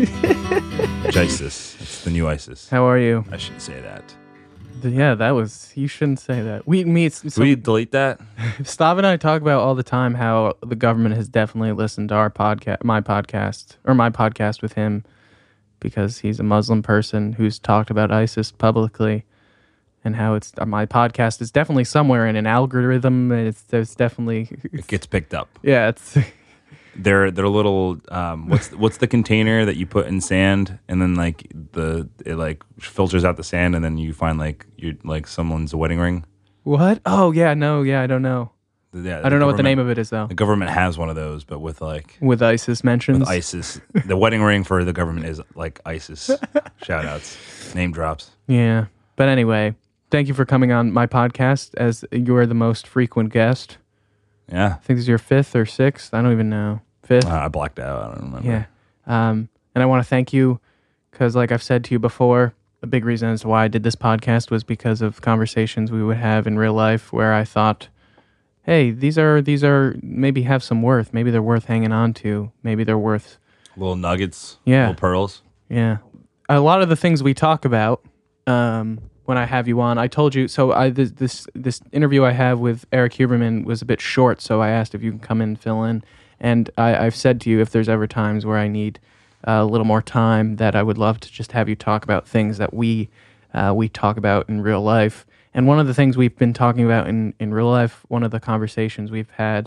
Jesus. It's the new ISIS. How are you? I shouldn't say that. Yeah, that was... You shouldn't say that. We meet... Can we delete that? Stav and I talk about all the time how the government has definitely listened to our podcast, my podcast, or my podcast with him, because he's a Muslim person who's talked about ISIS publicly, and how it's my podcast is definitely somewhere in an algorithm. It's there's definitely it gets picked up. Yeah, it's they're they're little. Um, what's what's the container that you put in sand, and then like the it like filters out the sand, and then you find like you like someone's wedding ring. What? Oh yeah, no, yeah, I don't know. Yeah, I don't know what the name of it is though. The government has one of those, but with like with ISIS mentions. With ISIS, the wedding ring for the government is like ISIS. Shout outs, name drops. Yeah, but anyway, thank you for coming on my podcast, as you are the most frequent guest. Yeah, I think this is your fifth or sixth. I don't even know. Fifth. Uh, I blacked out. I don't remember. Yeah, um, and I want to thank you because, like I've said to you before, a big reason as to why I did this podcast was because of conversations we would have in real life where I thought, hey, these are these are maybe have some worth. Maybe they're worth hanging on to. Maybe they're worth little nuggets. Yeah, little pearls. Yeah, a lot of the things we talk about um, when I have you on, I told you. So I this this, this interview I have with Eric Huberman was a bit short, so I asked if you can come in and fill in. And I, I've said to you, if there's ever times where I need uh, a little more time, that I would love to just have you talk about things that we uh, we talk about in real life. And one of the things we've been talking about in, in real life, one of the conversations we've had,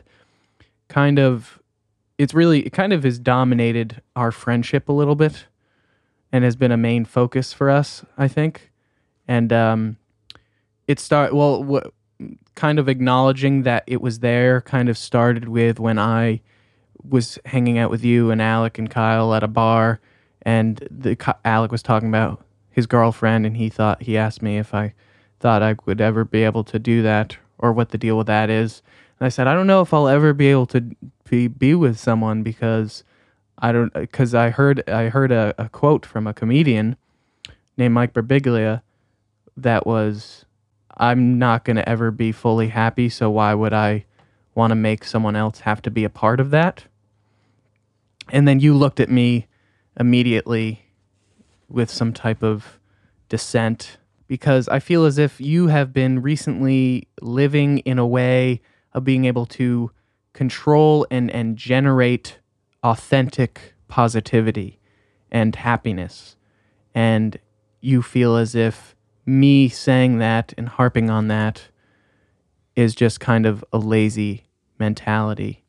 kind of, it's really, it kind of has dominated our friendship a little bit and has been a main focus for us, I think. And um, it start well, w- kind of acknowledging that it was there kind of started with when I was hanging out with you and Alec and Kyle at a bar, and the Alec was talking about his girlfriend, and he thought, he asked me if I thought I would ever be able to do that or what the deal with that is. And I said, I don't know if I'll ever be able to be, be with someone because I don't, because I heard, I heard a, a quote from a comedian named Mike Birbiglia that was, I'm not going to ever be fully happy, so why would I want to make someone else have to be a part of that? And then you looked at me immediately with some type of dissent, because I feel as if you have been recently living in a way of being able to control and, and generate authentic positivity and happiness. And you feel as if me saying that and harping on that is just kind of a lazy mentality.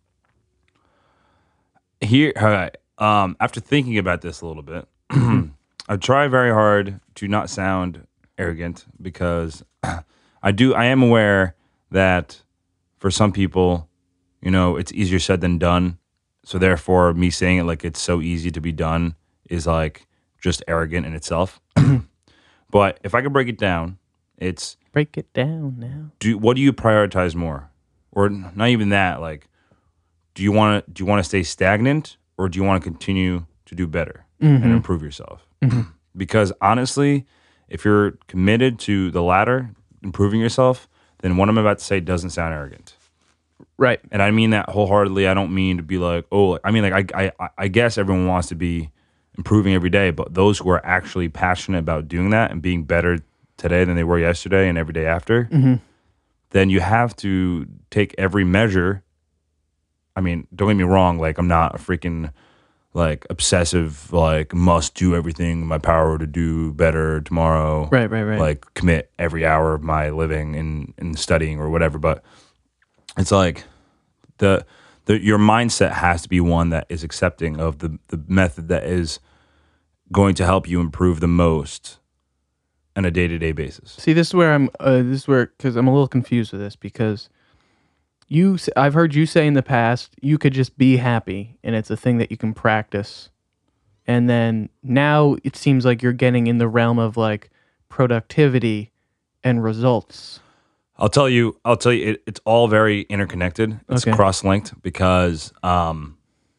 Here, all right. Um, after thinking about this a little bit, I try very hard to not sound arrogant because I do. I am aware that for some people, you know, it's easier said than done. So therefore, me saying it like it's so easy to be done is like just arrogant in itself. But if I could break it down, it's break it down now. Do what do you prioritize more, or not even that? Like, do you want to do you want to stay stagnant, or do you want to continue to do better mm-hmm. and improve yourself? Mm-hmm. Because honestly, if you're committed to the latter, improving yourself, then what I'm about to say doesn't sound arrogant. Right. And I mean that wholeheartedly. I don't mean to be like, oh, I mean, like, I, I, I guess everyone wants to be improving every day, but those who are actually passionate about doing that and being better today than they were yesterday and every day after, mm-hmm. then you have to take every measure. I mean, don't get me wrong. Like, I'm not a freaking like obsessive, like must do everything in my power to do better tomorrow. Right, right, right. Like commit every hour of my living in, in studying or whatever. But it's like the the your mindset has to be one that is accepting of the, the method that is going to help you improve the most on a day-to-day basis. See, this is where I'm uh, this is where because I'm a little confused with this because you I've heard you say in the past you could just be happy and it's a thing that you can practice. And then now it seems like you're getting in the realm of like productivity and results. I'll tell you, I'll tell you, it, it's all very interconnected. It's okay. cross-linked because, um,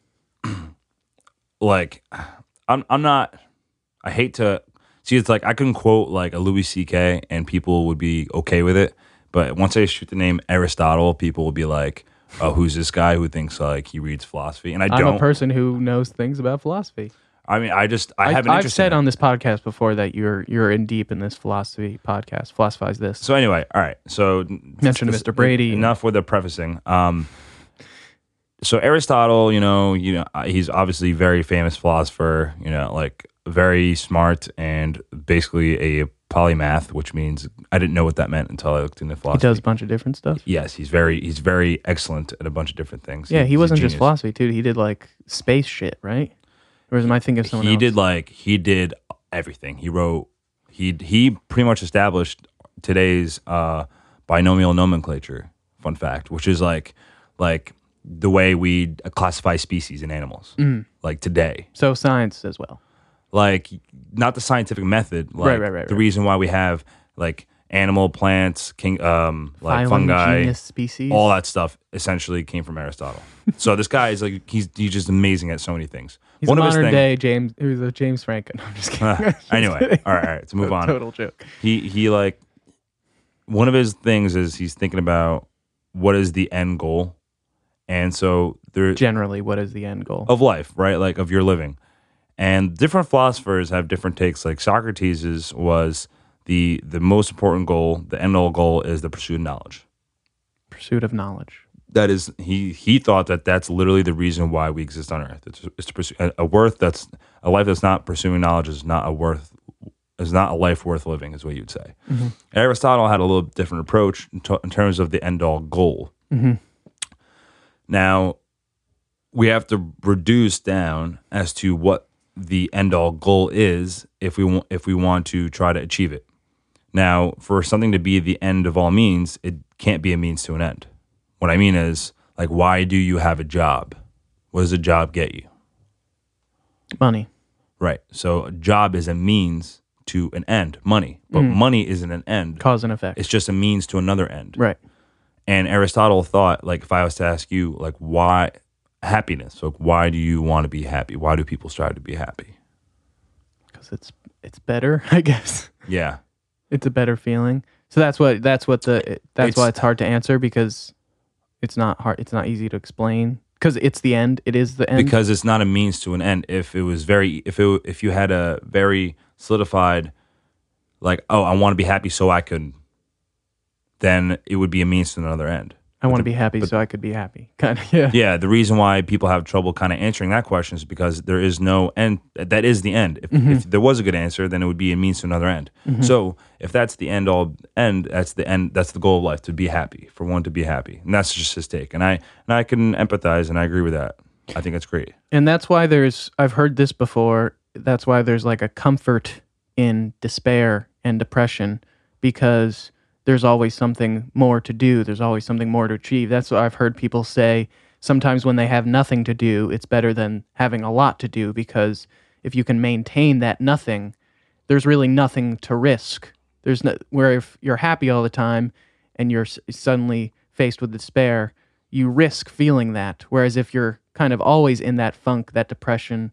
like, I'm, I'm not. I hate to see. It's like I can quote like a Louis C K and people would be okay with it, but once I shoot the name Aristotle, people will be like, "Oh, who's this guy who thinks like he reads philosophy?" And I I'm don't. a person who knows things about philosophy. I mean, I just I, I have an I've interest said in it. on this podcast before that you're you're in deep in this philosophy podcast. Philosophize this. So anyway, all right. So mention Mister Brady. Enough with the prefacing. Um, so Aristotle, you know, you know, he's obviously a very famous philosopher. You know, like very smart and basically a polymath, which means I didn't know what that meant until I looked into philosophy. He does a bunch of different stuff. Yes, he's very he's very excellent at a bunch of different things. Yeah, he, he wasn't just philosophy too. He did like space shit, right? Or am I thinking of someone he else? He did like he did everything. He wrote he he pretty much established today's uh, binomial nomenclature. Fun fact, which is like like the way we classify species in animals, mm. like today. So science as well. Like not the scientific method. Like right, right, right. The right. reason why we have like animal, plants, king, um, like Phylum, fungi, genus, species, all that stuff essentially came from Aristotle. So this guy is like he's he's just amazing at so many things. He's One a of his modern thing, day James. He was a James Franco. No, I'm just kidding. Uh, just anyway, kidding. all right, all right. To move on. Total joke. He he like one of his things is he's thinking about what is the end goal, and so there generally what is the end goal of life, right? Like of your living, and different philosophers have different takes. Like Socrates' was the the most important goal, the end all goal is the pursuit of knowledge. Pursuit of knowledge. That is, he he thought that that's literally the reason why we exist on Earth. It's, it's to pursue a, a worth that's a life that's not pursuing knowledge is not a worth is not a life worth living, is what you'd say. Mm-hmm. Aristotle had a little different approach in, to, in terms of the end all goal. Mm-hmm. Now we have to reduce down as to what the end all goal is if we want if we want to try to achieve it. Now, for something to be the end of all means, it can't be a means to an end. What I mean is, like, why do you have a job? What does a job get you? Money. Right. So a job is a means to an end, money. But mm. money isn't an end. Cause and effect. It's just a means to another end. Right. And Aristotle thought, like, if I was to ask you, like, why happiness? Like, why do you want to be happy? Why do people strive to be happy? Because it's it's better, I guess. Yeah. It's a better feeling. So that's what that's what the that's it's, why it's hard to answer because it's not hard. It's not easy to explain because it's the end. It is the end because it's not a means to an end. If it was very, if it if you had a very solidified like, oh, I want to be happy so I could, then it would be a means to another end. I want to be happy so I could be happy. Kind of, yeah. Yeah, the reason why people have trouble kind of answering that question is because there is no end. That is the end. If, Mm-hmm. if there was a good answer, then it would be a means to another end. Mm-hmm. So if that's the end all end, that's the end. That's the goal of life, to be happy, for one to be happy, and that's just his take. And I and I can empathize, and I agree with that. I think it's great. And that's why there's, I've heard this before, that's why there's like a comfort in despair and depression, because there's always something more to do. There's always something more to achieve. That's what I've heard people say. Sometimes when they have nothing to do, it's better than having a lot to do, because if you can maintain that nothing, there's really nothing to risk. There's no, where if you're happy all the time and you're s- suddenly faced with despair, you risk feeling that. Whereas if you're kind of always in that funk, that depression,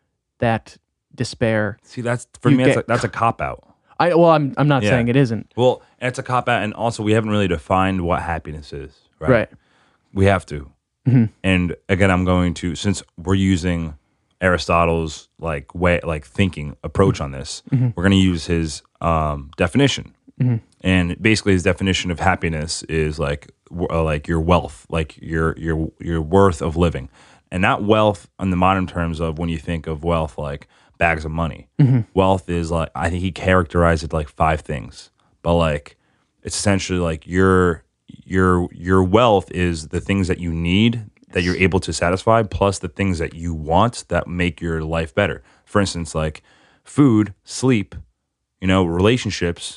that despair. See, that's for You me. That's get- a, that's a cop out. I well, I'm I'm not Yeah. saying it isn't. Well, it's a cop out, and also we haven't really defined what happiness is, right? Right. We have to. Mhm. And again, I'm going to, since we're using Aristotle's like way, like thinking approach on this, Mm-hmm. we're going to use his um, definition. And basically, his definition of happiness is like w- uh, like your wealth, like your your your worth of living, and not wealth in the modern terms of when you think of wealth like bags of money. Wealth is like, I think he characterized it like five things, but like it's essentially like your your your wealth is the things that you need that you're able to satisfy, plus the things that you want that make your life better. For instance, like food, sleep, you know, relationships.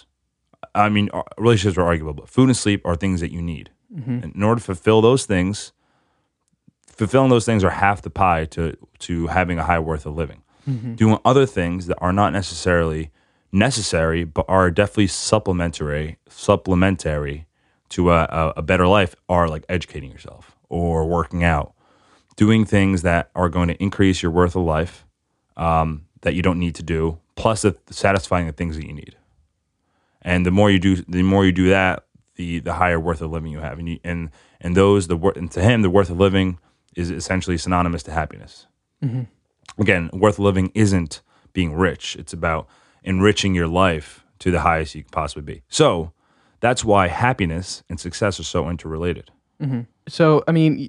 I mean, uh, relationships are arguable, but food and sleep are things that you need. And in order to fulfill those things, fulfilling those things are half the pie to to having a high worth of living. Doing other things that are not necessarily necessary, but are definitely supplementary, supplementary to a, a, a better life, are like educating yourself or working out, doing things that are going to increase your worth of life um, that you don't need to do, plus the, satisfying the things that you need. And the more you do, the more you do that, the the higher worth of living you have. And you, and and those the wor- and to him, the worth of living is essentially synonymous to happiness. Again, worth of living isn't being rich. It's about enriching your life to the highest you can possibly be. So that's why happiness and success are so interrelated. So, I mean,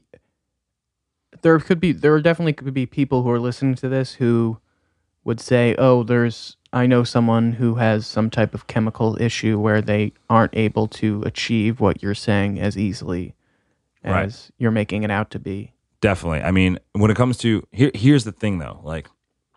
there could be, there definitely could be people who are listening to this who would say, oh, there's, I know someone who has some type of chemical issue where they aren't able to achieve what you're saying as easily as Right. you're making it out to be. Definitely. I mean, when it comes to, here, here's the thing though, like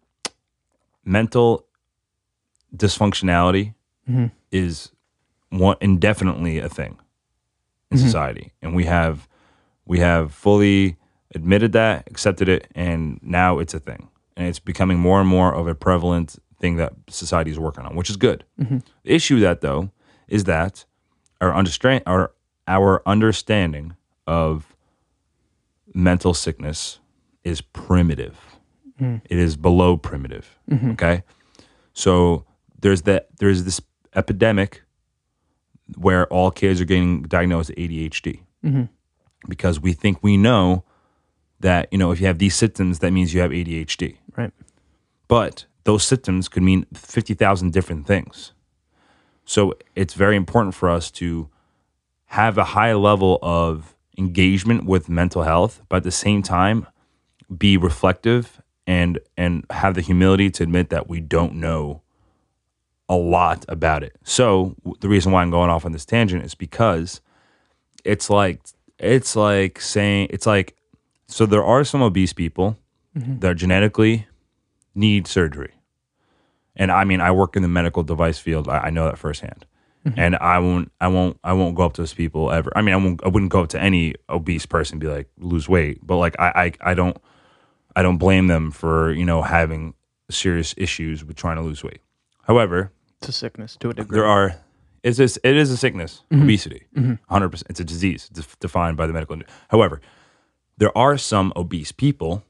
mental dysfunctionality is one indefinitely a thing in society. And we have, we have fully admitted that, accepted it, and now it's a thing. And it's becoming more and more of a prevalent thing that society is working on, which is good. The issue with that though is that our understand our our understanding of mental sickness is primitive. It is below primitive. Okay, so there's that there's this epidemic where all kids are getting diagnosed with A D H D because we think we know that, you know, if you have these symptoms, that means you have A D H D. Right. But those symptoms could mean fifty thousand different things. So it's very important for us to have a high level of engagement with mental health, but at the same time, be reflective and and have the humility to admit that we don't know a lot about it. So the reason why I'm going off on this tangent is because it's like it's like saying it's like so there are some obese people that genetically need surgery. And I mean, I work in the medical device field. I, I know that firsthand. And I won't, I won't, I won't go up to those people ever. I mean, I won't, I wouldn't go up to any obese person and be like, lose weight. But like, I, I, I don't, I don't blame them for, you know, having serious issues with trying to lose weight. However, It's a sickness to a degree. there are, it's this, it is a sickness, obesity, one hundred percent. It's a disease def- defined by the medical industry. However, there are some obese people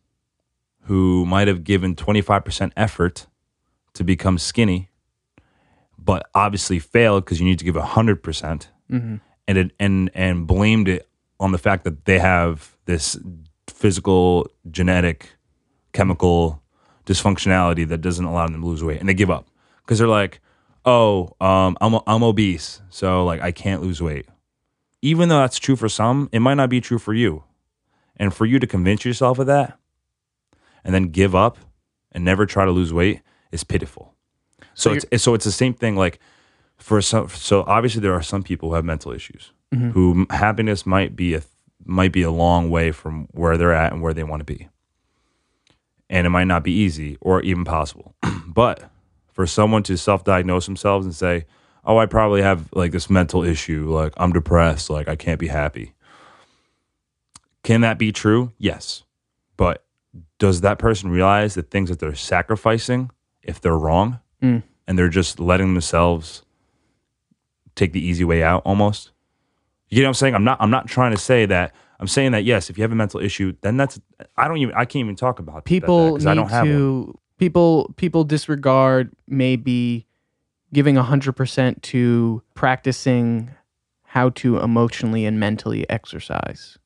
who might have given twenty-five percent effort to become skinny, but obviously failed because you need to give one hundred percent and it, and and blamed it on the fact that they have this physical, genetic, chemical dysfunctionality that doesn't allow them to lose weight, and they give up because they're like, oh, um, I'm I'm obese, so like I can't lose weight. Even though that's true for some, it might not be true for you. And for you to convince yourself of that and then give up and never try to lose weight is pitiful. So, so it's so it's the same thing. Like for some, so obviously there are some people who have mental issues, mm-hmm. who happiness might be a might be a long way from where they're at and where they want to be, and it might not be easy or even possible. But for someone to self-diagnose themselves and say, "Oh, I probably have like this mental issue, like I'm depressed, like I can't be happy." Can that be true? Yes, but does that person realize the things that they're sacrificing if they're wrong? Mm. And they're just letting themselves take the easy way out almost? You know what I'm saying? I'm not I'm not trying to say that. I'm saying that yes, if you have a mental issue, then that's I don't even I can't even talk about people because I don't have to one. people people disregard maybe giving one hundred percent to practicing how to emotionally and mentally exercise.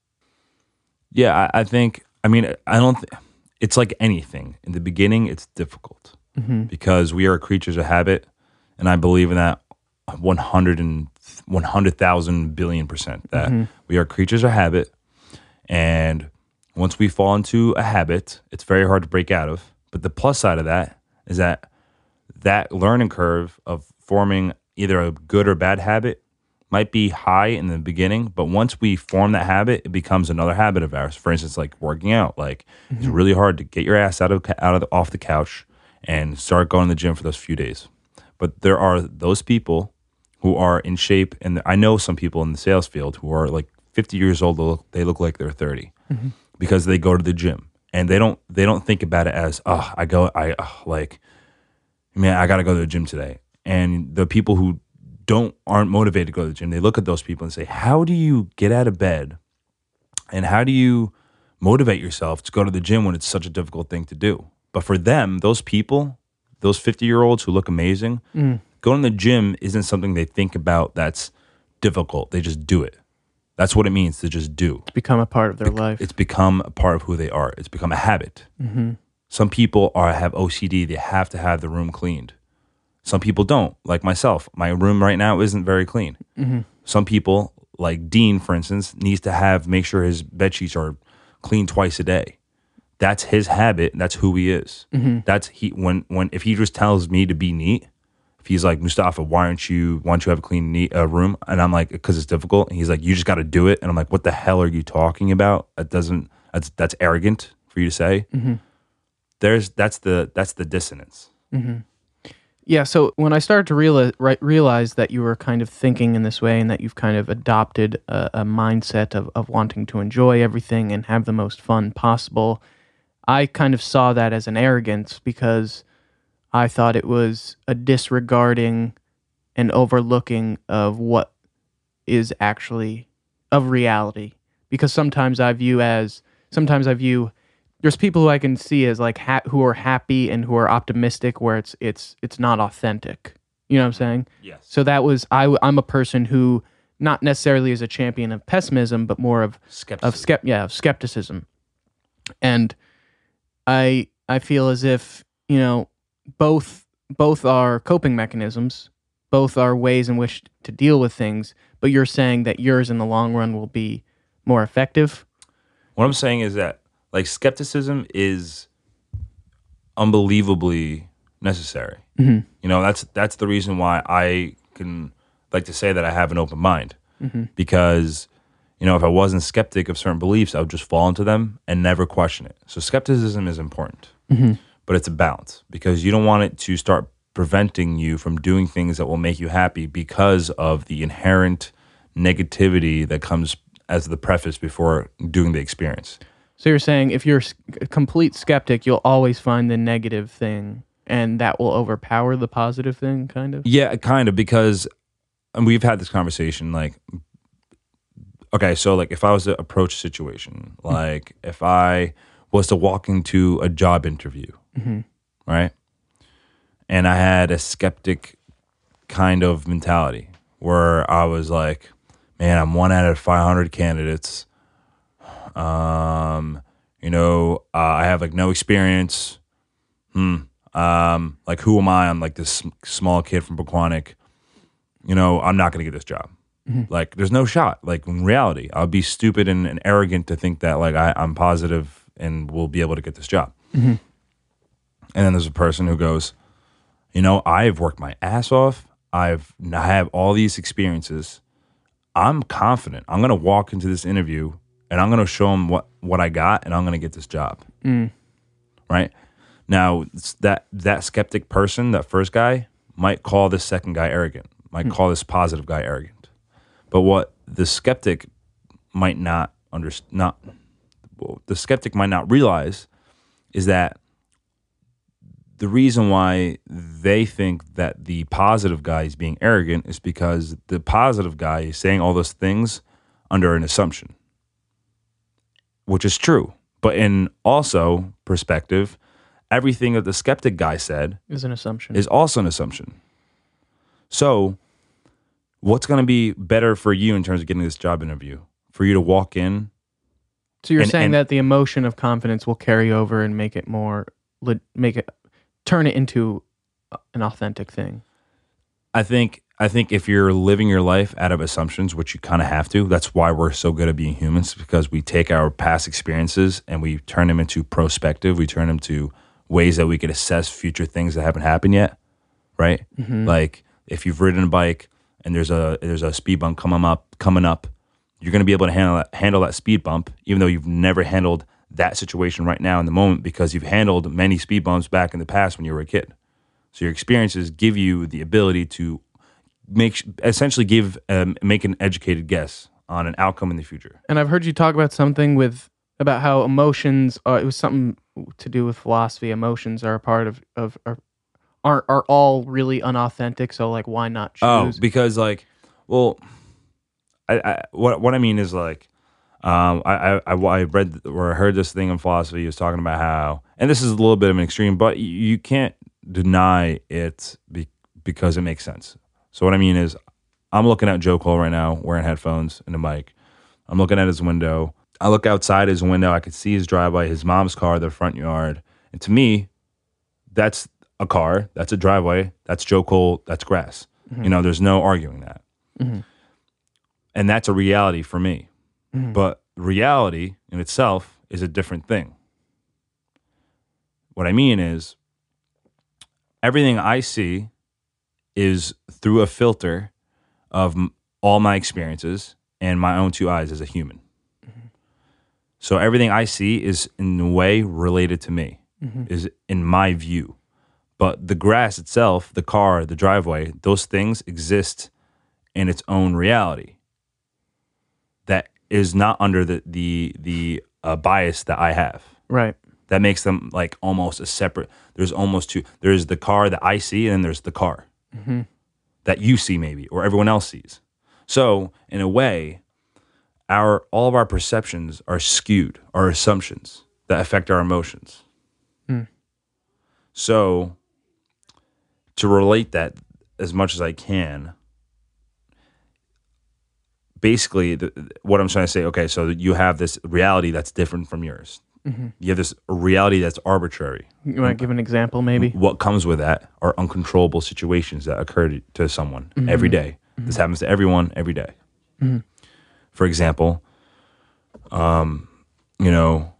Yeah, I, I think I mean I don't th- it's like anything. In the beginning it's difficult. Mm-hmm. Because we are creatures of habit, and I believe in that one hundred and one hundred thousand billion percent that mm-hmm. we are creatures of habit, and once we fall into a habit, it's very hard to break out of. But the plus side of that is that that learning curve of forming either a good or bad habit might be high in the beginning, but once we form that habit, it becomes another habit of ours. For instance, like working out, like mm-hmm. it's really hard to get your ass out of out of the, off the couch and start going to the gym for those few days. But there are those people who are in shape, and I know some people in the sales field who are like fifty years old. They look, they look like they're thirty mm-hmm. because they go to the gym, and they don't they don't think about it as oh I go I oh, like man I got to go to the gym today. And the people who don't aren't motivated to go to the gym, they look at those people and say, how do you get out of bed, and how do you motivate yourself to go to the gym when it's such a difficult thing to do? But for them, those people, those fifty-year-olds who look amazing, mm. going to the gym isn't something they think about that's difficult. They just do it. That's what it means to just do. It's become a part of their Be- life. It's become a part of who they are. It's become a habit. Mm-hmm. Some people are have O C D. They have to have the room cleaned. Some people don't, like myself. My room right now isn't very clean. Mm-hmm. Some people, like Dean, for instance, needs to have make sure his bed sheets are cleaned twice a day. That's his habit. That's who he is. Mm-hmm. That's he. When when if he just tells me to be neat, if he's like, Mustafa, why aren't you? Why don't you have a clean neat uh, room? And I'm like, because it's difficult. And he's like, you just got to do it. And I'm like, what the hell are you talking about? That doesn't. That's that's arrogant for you to say. Mm-hmm. There's that's the that's the dissonance. Mm-hmm. Yeah. So when I started to realize right, realize that you were kind of thinking in this way, and that you've kind of adopted a, a mindset of of wanting to enjoy everything and have the most fun possible, I kind of saw that as an arrogance, because I thought it was a disregarding and overlooking of what is actually of reality. Because sometimes I view as sometimes I view there's people who I can see as like ha- who are happy and who are optimistic, where it's it's it's not authentic. You know what I'm saying? Yes. So that was I. I'm a person who not necessarily is a champion of pessimism, but more of skepticism. of skept yeah of skepticism, and I I feel as if, you know, both both are coping mechanisms, both are ways in which to deal with things, but you're saying that yours in the long run will be more effective. What I'm saying is that like skepticism is unbelievably necessary. Mm-hmm. You know, that's that's the reason why I can like to say that I have an open mind, mm-hmm. because you know, if I wasn't skeptic of certain beliefs, I would just fall into them and never question it. So skepticism is important, mm-hmm. but it's a balance, because you don't want it to start preventing you from doing things that will make you happy because of the inherent negativity that comes as the preface before doing the experience. So you're saying if you're a complete skeptic, you'll always find the negative thing, and that will overpower the positive thing, kind of? Yeah, kind of, because and we've had this conversation, like, okay, so like if I was to approach a situation, like if I was to walk into a job interview, mm-hmm. right? And I had a skeptic kind of mentality where I was like, man, I'm one out of five hundred candidates. Um, you know, uh, I have like no experience. Hmm. Um, like, who am I? I'm like this small kid from Pequannock. You know, I'm not going to get this job. Mm-hmm. Like, there's no shot. Like, in reality, I'll be stupid and, and arrogant to think that, like, I, I'm positive and will be able to get this job. Mm-hmm. And then there's a person who goes, you know, I've worked my ass off. I've I have all these experiences. I'm confident. I'm going to walk into this interview and I'm going to show them what, what I got and I'm going to get this job. Mm. Right? Now, that that skeptic person, that first guy, might call this second guy arrogant, might mm. call this positive guy arrogant. But what the skeptic might not understand, not well, the skeptic might not realize is that the reason why they think that the positive guy is being arrogant is because the positive guy is saying all those things under an assumption, which is true. But in also perspective, everything that the skeptic guy said is an assumption. Is also an assumption. So what's going to be better for you in terms of getting this job interview? For you to walk in. So you're and, saying and, that the emotion of confidence will carry over and make it more, make it, turn it into an authentic thing. I think I think if you're living your life out of assumptions, which you kind of have to, that's why we're so good at being humans, because we take our past experiences and we turn them into prospective. We turn them to ways that we could assess future things that haven't happened yet, right? Mm-hmm. Like if you've ridden a bike and there's a there's a speed bump coming up, coming up, you're going to be able to handle that, handle that speed bump, even though you've never handled that situation right now in the moment, because you've handled many speed bumps back in the past when you were a kid. So your experiences give you the ability to make essentially give um, make an educated guess on an outcome in the future. And I've heard you talk about something with about how emotions. Uh, it was something to do with philosophy. Emotions are a part of of are are, are all really unauthentic. So like, why not choose? Oh, because like, well, I, I what what I mean is like. Um, I, I I read or heard this thing in philosophy. He was talking about how, and this is a little bit of an extreme, but you, you can't deny it be, because it makes sense. So what I mean is, I'm looking at Joe Cole right now wearing headphones and a mic. I'm looking at his window. I look outside his window. I could see his driveway, his mom's car, their front yard, and to me, that's a car. That's a driveway. That's Joe Cole. That's grass. Mm-hmm. You know, there's no arguing that, mm-hmm. and that's a reality for me. Mm-hmm. But reality in itself is a different thing. What I mean is, everything I see is through a filter of m- all my experiences and my own two eyes as a human. Mm-hmm. So everything I see is in a way related to me, mm-hmm. is in my view. But the grass itself, the car, the driveway, those things exist in its own reality. That is not under the the the uh, bias that I have. Right. That makes them like almost a separate. There's almost two. There's the car that I see, and then there's the car mm-hmm. that you see, maybe, or everyone else sees. So, in a way, our all of our perceptions are skewed, our assumptions that affect our emotions. Mm. So, to relate that as much as I can. Basically, the, what I'm trying to say, okay, so you have this reality that's different from yours. Mm-hmm. You have this reality that's arbitrary. You want to give an example, maybe? What comes with that are uncontrollable situations that occur to someone mm-hmm. every day. Mm-hmm. This happens to everyone every day. Mm-hmm. For example, um, you know,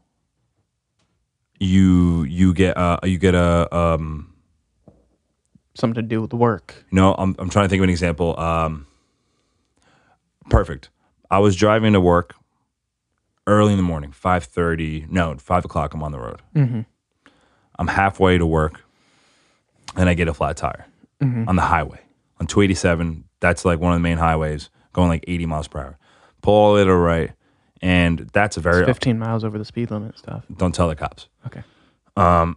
you you get uh, you get a um, something to do with work. You know, I'm I'm trying to think of an example. Um, Perfect. I was driving to work early in the morning, five thirty. No, five o'clock. I'm on the road. Mm-hmm. I'm halfway to work, and I get a flat tire mm-hmm. on the highway on two eighty-seven. That's like one of the main highways, going like eighty miles per hour. Pull all the way to the right, and that's a very it's fifteen miles over the speed limit stuff. Don't tell the cops. Okay. Um.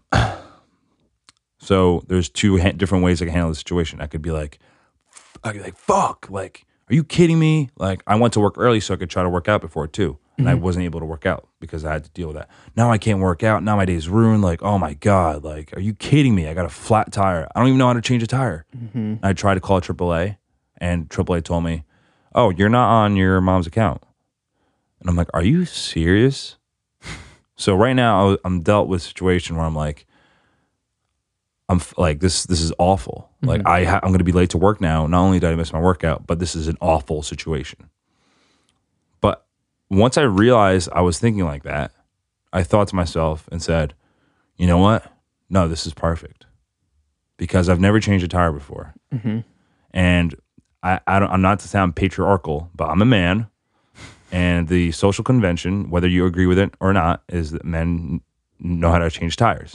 So there's two ha- different ways I can handle the situation. I could be like, I could be like, fuck, like. Are you kidding me? Like, I went to work early so I could try to work out before too. And mm-hmm. I wasn't able to work out because I had to deal with that. Now I can't work out. Now my day's ruined. Like, oh my God. Like, are you kidding me? I got a flat tire. I don't even know how to change a tire. Mm-hmm. I tried to call triple A and triple A told me, oh, you're not on your mom's account. And I'm like, are you serious? So right now I'm dealt with a situation where I'm like, I'm f- like this. This is awful. Mm-hmm. Like I, ha- I'm going to be late to work now. Not only did I miss my workout, but this is an awful situation. But once I realized I was thinking like that, I thought to myself and said, "You know what? No, this is perfect because I've never changed a tire before, mm-hmm. and I, I don't, I'm not to sound patriarchal, but I'm a man, and the social convention, whether you agree with it or not, is that men know how to change tires."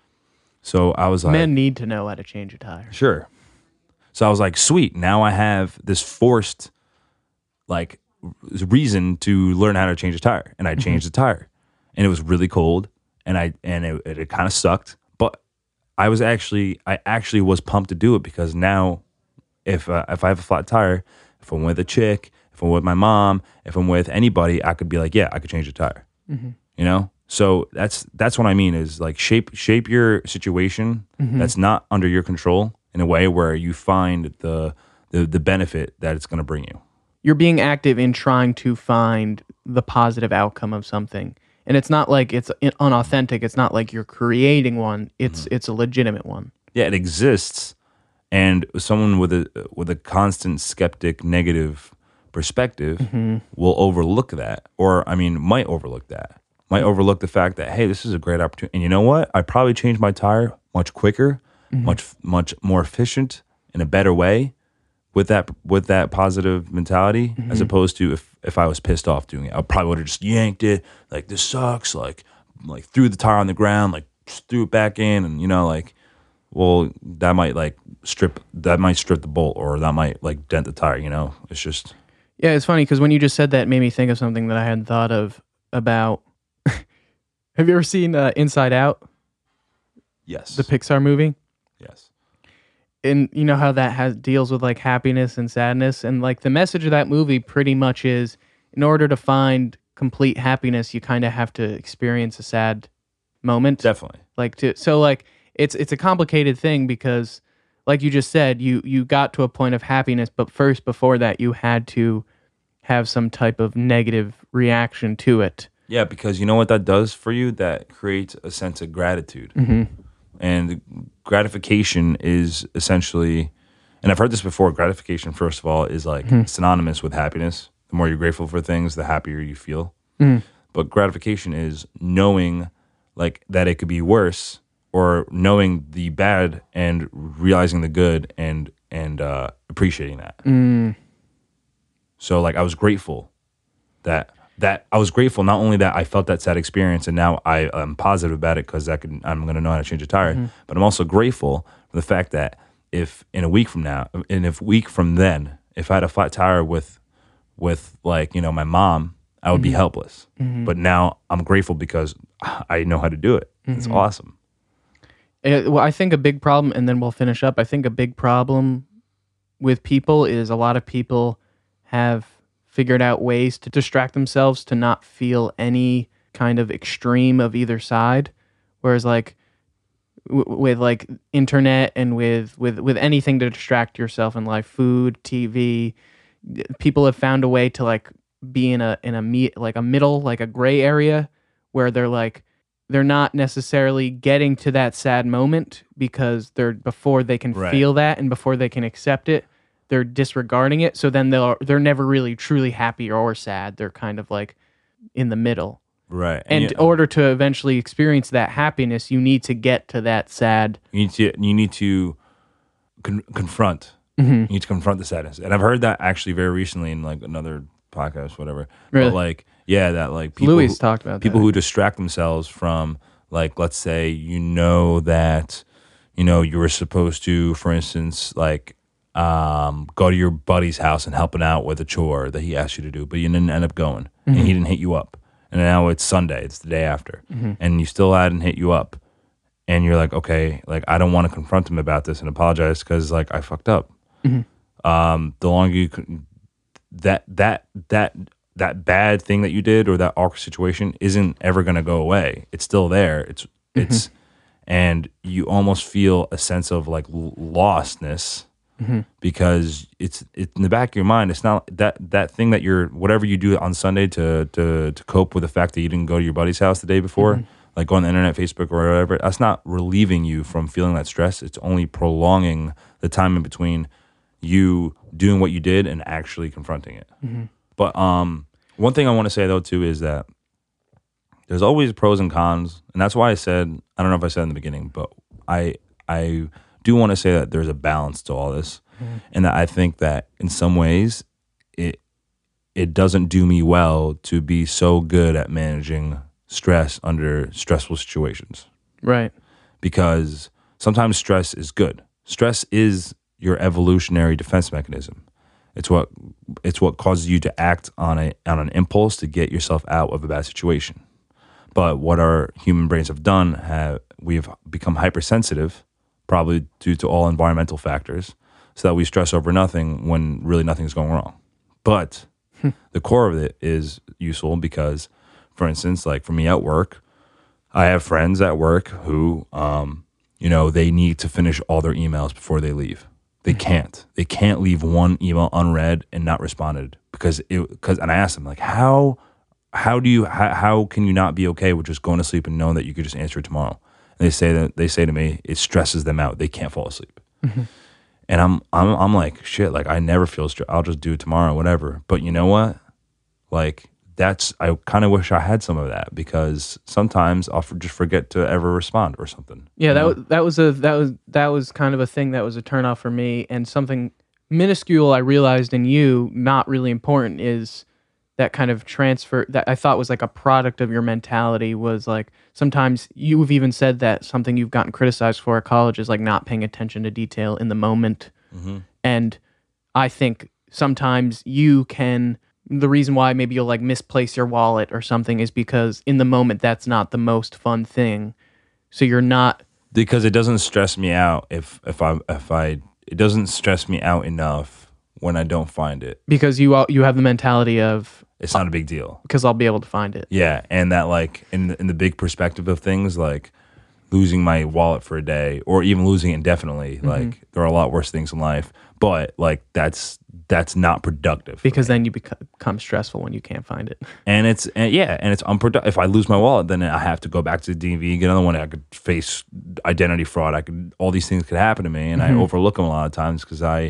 So I was like, men need to know how to change a tire. Sure. So I was like, sweet. Now I have this forced, like, reason to learn how to change a tire, and I changed mm-hmm. the tire, and it was really cold, and I and it, it, it kind of sucked, but I was actually I actually was pumped to do it because now, if uh, if I have a flat tire, if I'm with a chick, if I'm with my mom, if I'm with anybody, I could be like, yeah, I could change a tire. Mm-hmm. You know. So that's that's what I mean is like shape shape your situation mm-hmm. that's not under your control in a way where you find the the, the benefit that it's going to bring you. You're being active in trying to find the positive outcome of something, and it's not like it's unauthentic. It's not like you're creating one. It's mm-hmm. it's a legitimate one. Yeah, it exists, and someone with a with a constant skeptic, negative perspective mm-hmm. will overlook that, or I mean, might overlook that. Might overlook the fact that, hey, this is a great opportunity. And you know what? I probably changed my tire much quicker, mm-hmm. much much more efficient, in a better way with that with that positive mentality, mm-hmm. as opposed to if, if I was pissed off doing it. I probably would have just yanked it, like, this sucks, like, like threw the tire on the ground, like, threw it back in, and, you know, like, well, that might, like, strip, that might strip the bolt, or that might, like, dent the tire, you know? It's just... Yeah, it's funny, because when you just said that, it made me think of something that I hadn't thought of about... Have you ever seen uh, Inside Out? Yes. The Pixar movie? Yes. And you know how that has deals with like happiness and sadness, and like the message of that movie pretty much is, in order to find complete happiness, you kind of have to experience a sad moment. Definitely. Like to so like it's it's a complicated thing because, like you just said, you you got to a point of happiness, but first before that you had to have some type of negative reaction to it. Yeah, because you know what that does for you? That creates a sense of gratitude. Mm-hmm. And gratification is essentially, and I've heard this before, gratification, first of all, is like mm-hmm. synonymous with happiness. The more you're grateful for things, the happier you feel. Mm-hmm. But gratification is knowing like that it could be worse, or knowing the bad and realizing the good and, and uh, appreciating that. Mm. So like I was grateful that... That I was grateful not only that I felt that sad experience and now I am positive about it because I can I'm going to know how to change a tire, mm-hmm. but I'm also grateful for the fact that if in a week from now, in a week from then, if I had a flat tire with with like you know my mom, I would mm-hmm. be helpless. Mm-hmm. But now I'm grateful because I know how to do it. Mm-hmm. It's awesome. It, well, I think a big problem, and then we'll finish up. I think a big problem with people is a lot of people have figured out ways to distract themselves to not feel any kind of extreme of either side. Whereas like w- with like internet and with, with, with anything to distract yourself in life, food, T V, people have found a way to like be in a, in a me- like a middle, like a gray area where they're like, they're not necessarily getting to that sad moment because they're before they can right. feel that and before they can accept it, they're disregarding it. So then they're they're never really truly happy or sad. They're kind of like in the middle. Right. And, and in order to eventually experience that happiness, you need to get to that sad. You need to you need to con- confront. Mm-hmm. You need to confront the sadness. And I've heard that actually very recently in like another podcast, whatever. Really? But like, yeah, that like people Louis who, talked about people that. who distract themselves from like, let's say, you know that, you know, you were supposed to, for instance, like. Um, go to your buddy's house and helping out with a chore that he asked you to do, but you didn't end up going, mm-hmm. and he didn't hit you up. And now it's Sunday, it's the day after, mm-hmm. and you still hadn't hit you up. And you're like, okay, like I don't want to confront him about this and apologize because like I fucked up. Mm-hmm. Um, the longer you can, that that that that bad thing that you did or that awkward situation isn't ever going to go away. It's still there. It's mm-hmm. it's, and you almost feel a sense of like lostness. Mm-hmm. Because it's it's in the back of your mind. It's not that that thing that you're whatever you do on Sunday to to to cope with the fact that you didn't go to your buddy's house the day before. Mm-hmm. like on the internet, Facebook, or whatever, that's not relieving you from feeling that stress. It's only prolonging the time in between you doing what you did and actually confronting it. Mm-hmm. But um, one thing I want to say though too is that there's always pros and cons, and that's why I said, I don't know if I said in the beginning, but I I do want to say that there's a balance to all this, mm-hmm. and that I think that in some ways it it doesn't do me well to be so good at managing stress under stressful situations. Right. Because sometimes stress is good. Stress is your evolutionary defense mechanism. It's what it's what causes you to act on a on an impulse to get yourself out of a bad situation. But what our human brains have done, have we've become hypersensitive, probably due to all environmental factors, so that we stress over nothing when really nothing's going wrong. But the core of it is useful because, for instance, like for me at work, I have friends at work who, um, you know, they need to finish all their emails before they leave. They can't. They can't leave one email unread and not responded because it. Because and I asked them like, how, how do you, how, how can you not be okay with just going to sleep and knowing that you could just answer it tomorrow? And they say that they say to me, it stresses them out. They can't fall asleep. Mm-hmm. And I'm, I'm, I'm like, shit. Like I never feel stressed. I'll just do it tomorrow, whatever. But you know what? Like that's. I kind of wish I had some of that because sometimes I'll just forget to ever respond or something. Yeah, that was, that was a that was that was kind of a thing that was a turnoff for me, and something minuscule I realized in you, not really important, is that kind of transfer that I thought was like a product of your mentality was like sometimes you've even said that something you've gotten criticized for at college is like not paying attention to detail in the moment. Mm-hmm. And I think sometimes you can, the reason why maybe you'll like misplace your wallet or something is because in the moment that's not the most fun thing. So you're not, because it doesn't stress me out if if I if I it doesn't stress me out enough when I don't find it, because you all, you have the mentality of it's not a big deal because I'll be able to find it. Yeah, and that like in the, in the big perspective of things, like losing my wallet for a day or even losing it indefinitely, mm-hmm. like there are a lot worse things in life. But like that's that's not productive because then you become stressful when you can't find it. And it's and yeah, and it's unproductive. If I lose my wallet, then I have to go back to the D M V, get another one. I could face identity fraud. I could all these things could happen to me, and mm-hmm. I overlook them a lot of times because I,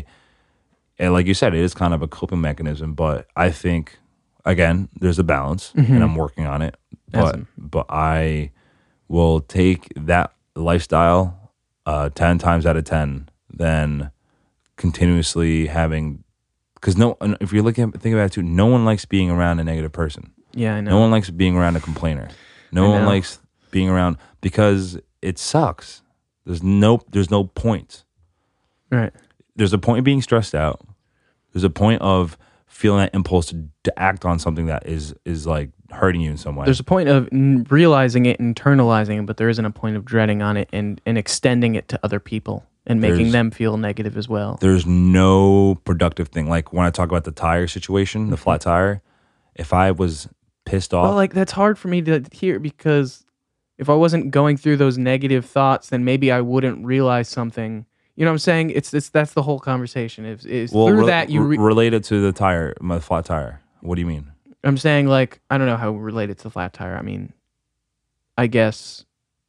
and like you said, it is kind of a coping mechanism. But I think again, there's a balance, mm-hmm. and I'm working on it. But awesome. but I will take that lifestyle uh, ten times out of ten than continuously having. Because no, if you're looking at think about it too, no one likes being around a negative person. Yeah, I know. No one likes being around a complainer. No one likes being around because it sucks. There's no, there's no point. Right. There's a point of being stressed out. There's a point of feeling that impulse to, to act on something that is is like hurting you in some way. There's a point of n- realizing it, internalizing it, but there isn't a point of dreading on it and, and extending it to other people. And making there's, them feel negative as well. There's no productive thing. Like when I talk about the tire situation, the flat tire, if I was pissed off. Well, like that's hard for me to hear because if I wasn't going through those negative thoughts, then maybe I wouldn't realize something. You know what I'm saying? It's it's that's the whole conversation. Is is well, through re- that you re- related to the tire, my flat tire. What do you mean? I'm saying like I don't know how related to the flat tire. I mean, I guess.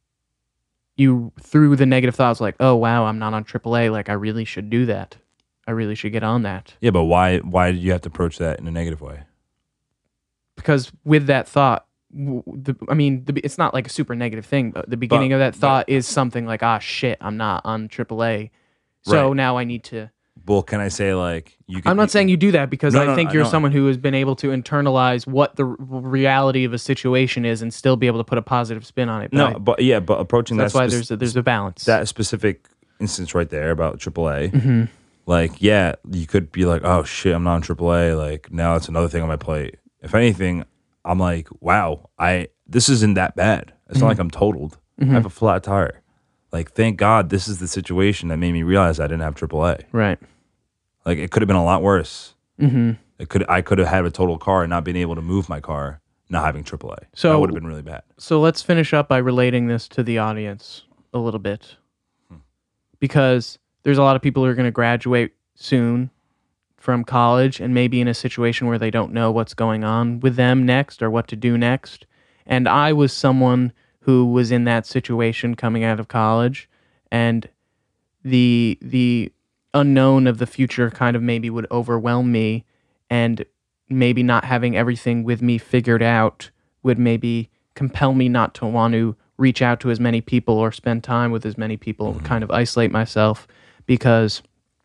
You through the negative thoughts like, oh wow, I'm not on triple A. Like I really should do that. I really should get on that. Yeah, but why? Why did you have to approach that in a negative way? Because with that thought, the, I mean, the, it's not like a super negative thing. But the beginning but, of that thought but, is something like, ah, shit, I'm not on triple A. So right. now I need to. Well, can I say like you? Could, I'm not you, saying you do that because no, I no, think no, you're no. someone who has been able to internalize what the r- reality of a situation is and still be able to put a positive spin on it. But no, I, but yeah, but approaching so that's that why spe- there's a, there's a balance. That specific instance right there about triple A, mm-hmm. like yeah, you could be like, oh shit, I'm not on triple A. Like now it's another thing on my plate. If anything, I'm like, wow, I this isn't that bad. It's mm-hmm. not like I'm totaled. Mm-hmm. I have a flat tire. Like thank God this is the situation that made me realize I didn't have triple A. Right. Like it could have been a lot worse. Mm-hmm. It could I could have had a total car and not been able to move my car, not having triple A. So that would have been really bad. So let's finish up by relating this to the audience a little bit, hmm. because there's a lot of people who are going to graduate soon from college and maybe in a situation where they don't know what's going on with them next or what to do next. And I was someone who was in that situation coming out of college, and the the unknown of the future kind of maybe would overwhelm me, and maybe not having everything with me figured out would maybe compel me not to want to reach out to as many people or spend time with as many people, mm-hmm. kind of isolate myself, because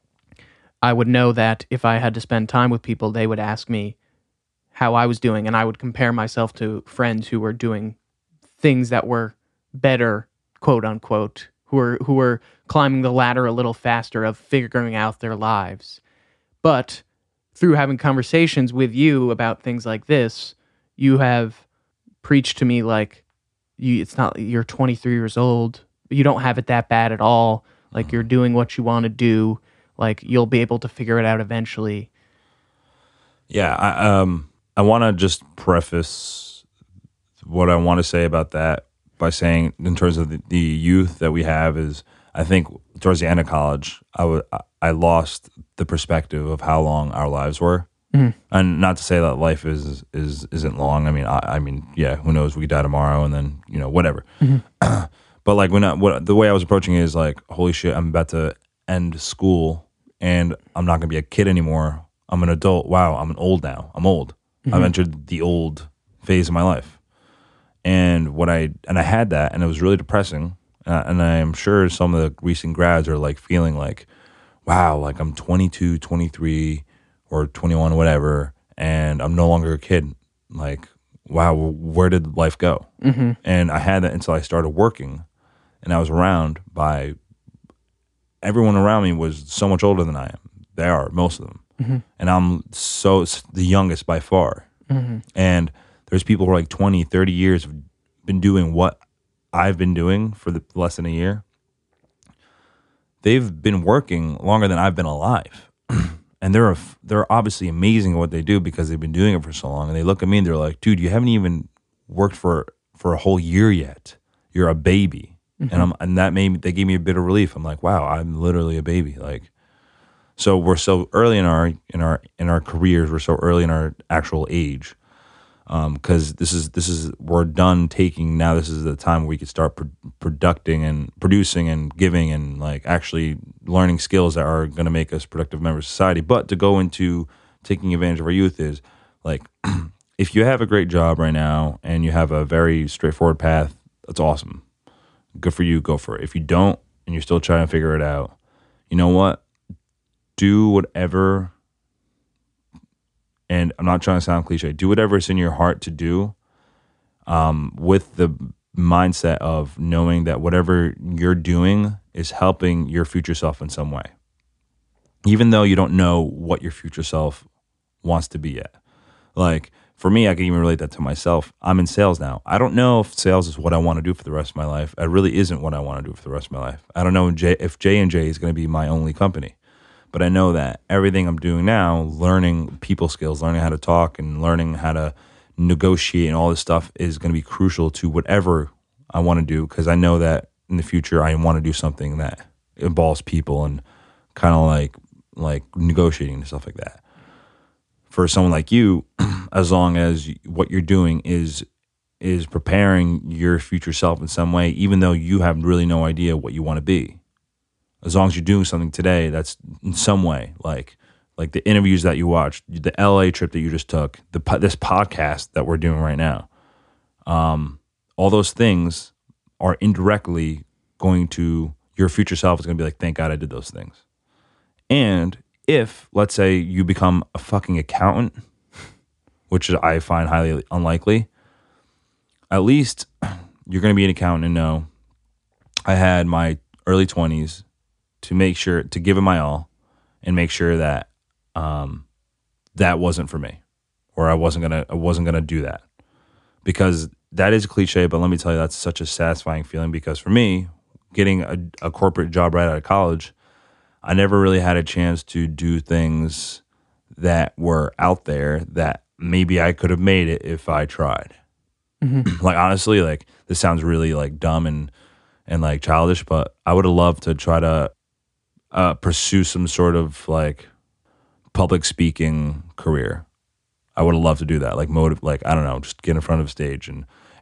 I would know that if I had to spend time with people, they would ask me how I was doing, and I would compare myself to friends who were doing things that were better, quote unquote, who were who were climbing the ladder a little faster of figuring out their lives. But through having conversations with you about things like this, you have preached to me like, you, it's not, you're twenty-three years old, you don't have it that bad at all. Like, you're doing what you want to do. Like, you'll be able to figure it out eventually. Yeah, I, um, I want to just preface what I want to say about that by saying, in terms of the, the youth that we have, is I think towards the end of college, I, w- I lost the perspective of how long our lives were. Mm-hmm. And not to say that life is is isn't long. I mean, I, I mean, yeah, who knows? We could die tomorrow, and then, you know, whatever. Mm-hmm. But like, when I, what the way I was approaching it is like, holy shit, I'm about to end school, and I'm not gonna be a kid anymore. I'm an adult. Wow, I'm an old now. I'm old. Mm-hmm. I've entered the old phase of my life, and what I and I had that, and it was really depressing. Uh, and I'm sure some of the recent grads are like feeling like, wow, like I'm twenty-two, twenty-three. Or twenty-one, whatever, and I'm no longer a kid. Like, wow, where did life go? Mm-hmm. And I had that until I started working, and I was around by, everyone around me was so much older than I am. They are, most of them. Mm-hmm. And I'm so, the youngest by far. Mm-hmm. And there's people who are like twenty, thirty years have been doing what I've been doing for the less than a year. They've been working longer than I've been alive. And they're they're obviously amazing at what they do because they've been doing it for so long. And they look at me and they're like, dude, you haven't even worked for for a whole year yet. You're a baby. Mm-hmm. And I'm and that made me, they gave me a bit of relief. I'm like, wow, I'm literally a baby. Like, so we're so early in our in our in our careers, we're so early in our actual age. Um, because this is this is we're done taking now. This is the time where we could start pro- producing and producing and giving and like actually learning skills that are going to make us productive members of society. But to go into taking advantage of our youth is like, if you have a great job right now and you have a very straightforward path, that's awesome. Good for you. Go for it. If you don't and you're still trying to figure it out, you know what? Do whatever. And I'm not trying to sound cliche. Do whatever is in your heart to do, um, with the mindset of knowing that whatever you're doing is helping your future self in some way, even though you don't know what your future self wants to be yet. Like, for me, I can even relate that to myself. I'm in sales now. I don't know if sales is what I want to do for the rest of my life. It really isn't what I want to do for the rest of my life. I don't know if J and J is going to be my only company. But I know that everything I'm doing now, learning people skills, learning how to talk and learning how to negotiate and all this stuff is going to be crucial to whatever I want to do, because I know that in the future I want to do something that involves people and kind of like like negotiating and stuff like that. For someone like you, as long as what you're doing is is preparing your future self in some way, even though you have really no idea what you want to be. As long as you're doing something today that's in some way, like like the interviews that you watched, the L A trip that you just took, the this podcast that we're doing right now, um, all those things are indirectly going to, your future self is going to be like, thank God I did those things. And if, let's say, you become a fucking accountant, which I find highly unlikely, at least you're going to be an accountant and know, I had my early twenties to make sure, to give it my all and make sure that um, that wasn't for me, or I wasn't gonna, I wasn't gonna do that, because that is a cliche. But let me tell you, that's such a satisfying feeling. Because for me, getting a, a corporate job right out of college, I never really had a chance to do things that were out there that maybe I could have made it if I tried. Mm-hmm. Like, honestly, like, this sounds really like dumb and and like childish, but I would have loved to try to Uh, pursue some sort of like public speaking career. I would have loved to do that. Like motive, like, I don't know, just get in front of a stage and,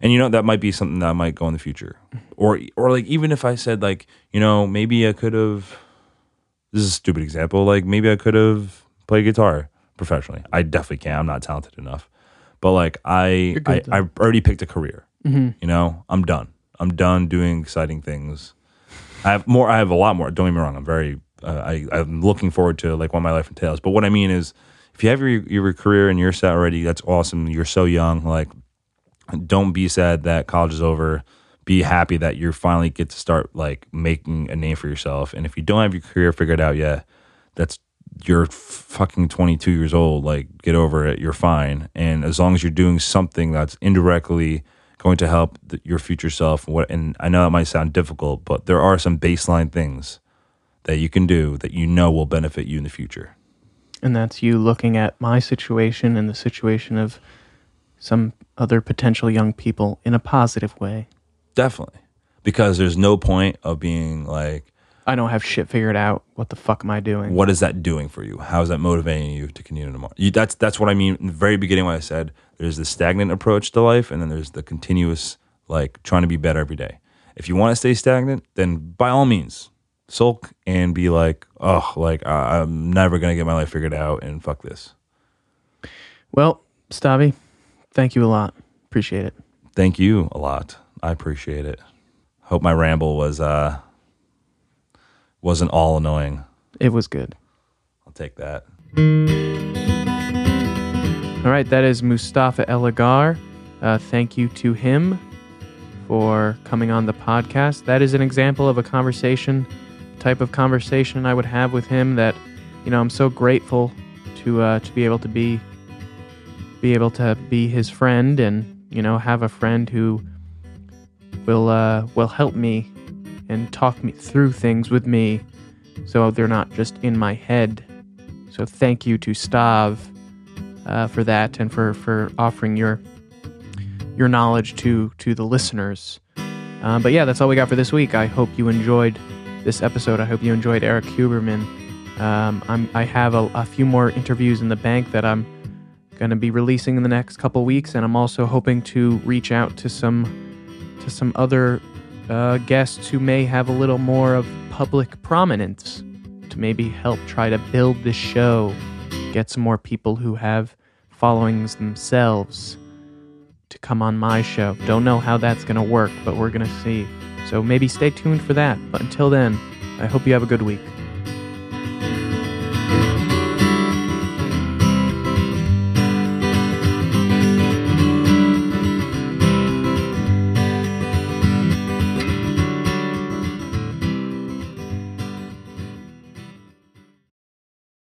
And you know, that might be something that might go in the future. Or or like even if I said like, you know, maybe I could have, this is a stupid example, like maybe I could have played guitar professionally. I definitely can't. I'm not talented enough. But like I I, I already picked a career. Mm-hmm. You know, I'm done. I'm done doing exciting things. I have more. I have a lot more. Don't get me wrong. I'm very. Uh, I I'm looking forward to like what my life entails. But what I mean is, if you have your your career and you're set already, that's awesome. You're so young. Like, don't be sad that college is over. Be happy that you finally get to start like making a name for yourself. And if you don't have your career figured out yet, that's you're fucking twenty-two years old. Like, get over it. You're fine. And as long as you're doing something that's indirectly going to help the, your future self. What, and I know it might sound difficult, but there are some baseline things that you can do that you know will benefit you in the future. And that's you looking at my situation and the situation of some other potential young people in a positive way. Definitely. Because there's no point of being like, I don't have shit figured out. What the fuck am I doing? What is that doing for you? How is that motivating you to continue tomorrow? You, that's that's what I mean in the very beginning when I said there's the stagnant approach to life and then there's the continuous, like, trying to be better every day. If you want to stay stagnant, then by all means, sulk and be like, oh, like, I, I'm never going to get my life figured out and fuck this. Well, Stavi, thank you a lot. Appreciate it. Thank you a lot. I appreciate it. Hope my ramble was... uh wasn't all annoying. It was good. I'll take that. All right, that is Mustafa El-Agar. Uh, thank you to him for coming on the podcast. That is an example of a conversation, type of conversation I would have with him that, you know, I'm so grateful to uh, to be able to be be able to be his friend and, you know, have a friend who will uh, will help me and talk me through things with me so they're not just in my head. So thank you to Stav uh, for that and for, for offering your your knowledge to, to the listeners. Uh, but yeah, that's all we got for this week. I hope you enjoyed this episode. I hope you enjoyed Eric Huberman. Um, I'm, I have a, a few more interviews in the bank that I'm going to be releasing in the next couple weeks, and I'm also hoping to reach out to some to some other Uh, guests who may have a little more of public prominence to maybe help try to build this show, get some more people who have followings themselves to come on my show. Don't know how that's going to work, but we're going to see. So maybe stay tuned for that. But until then, I hope you have a good week.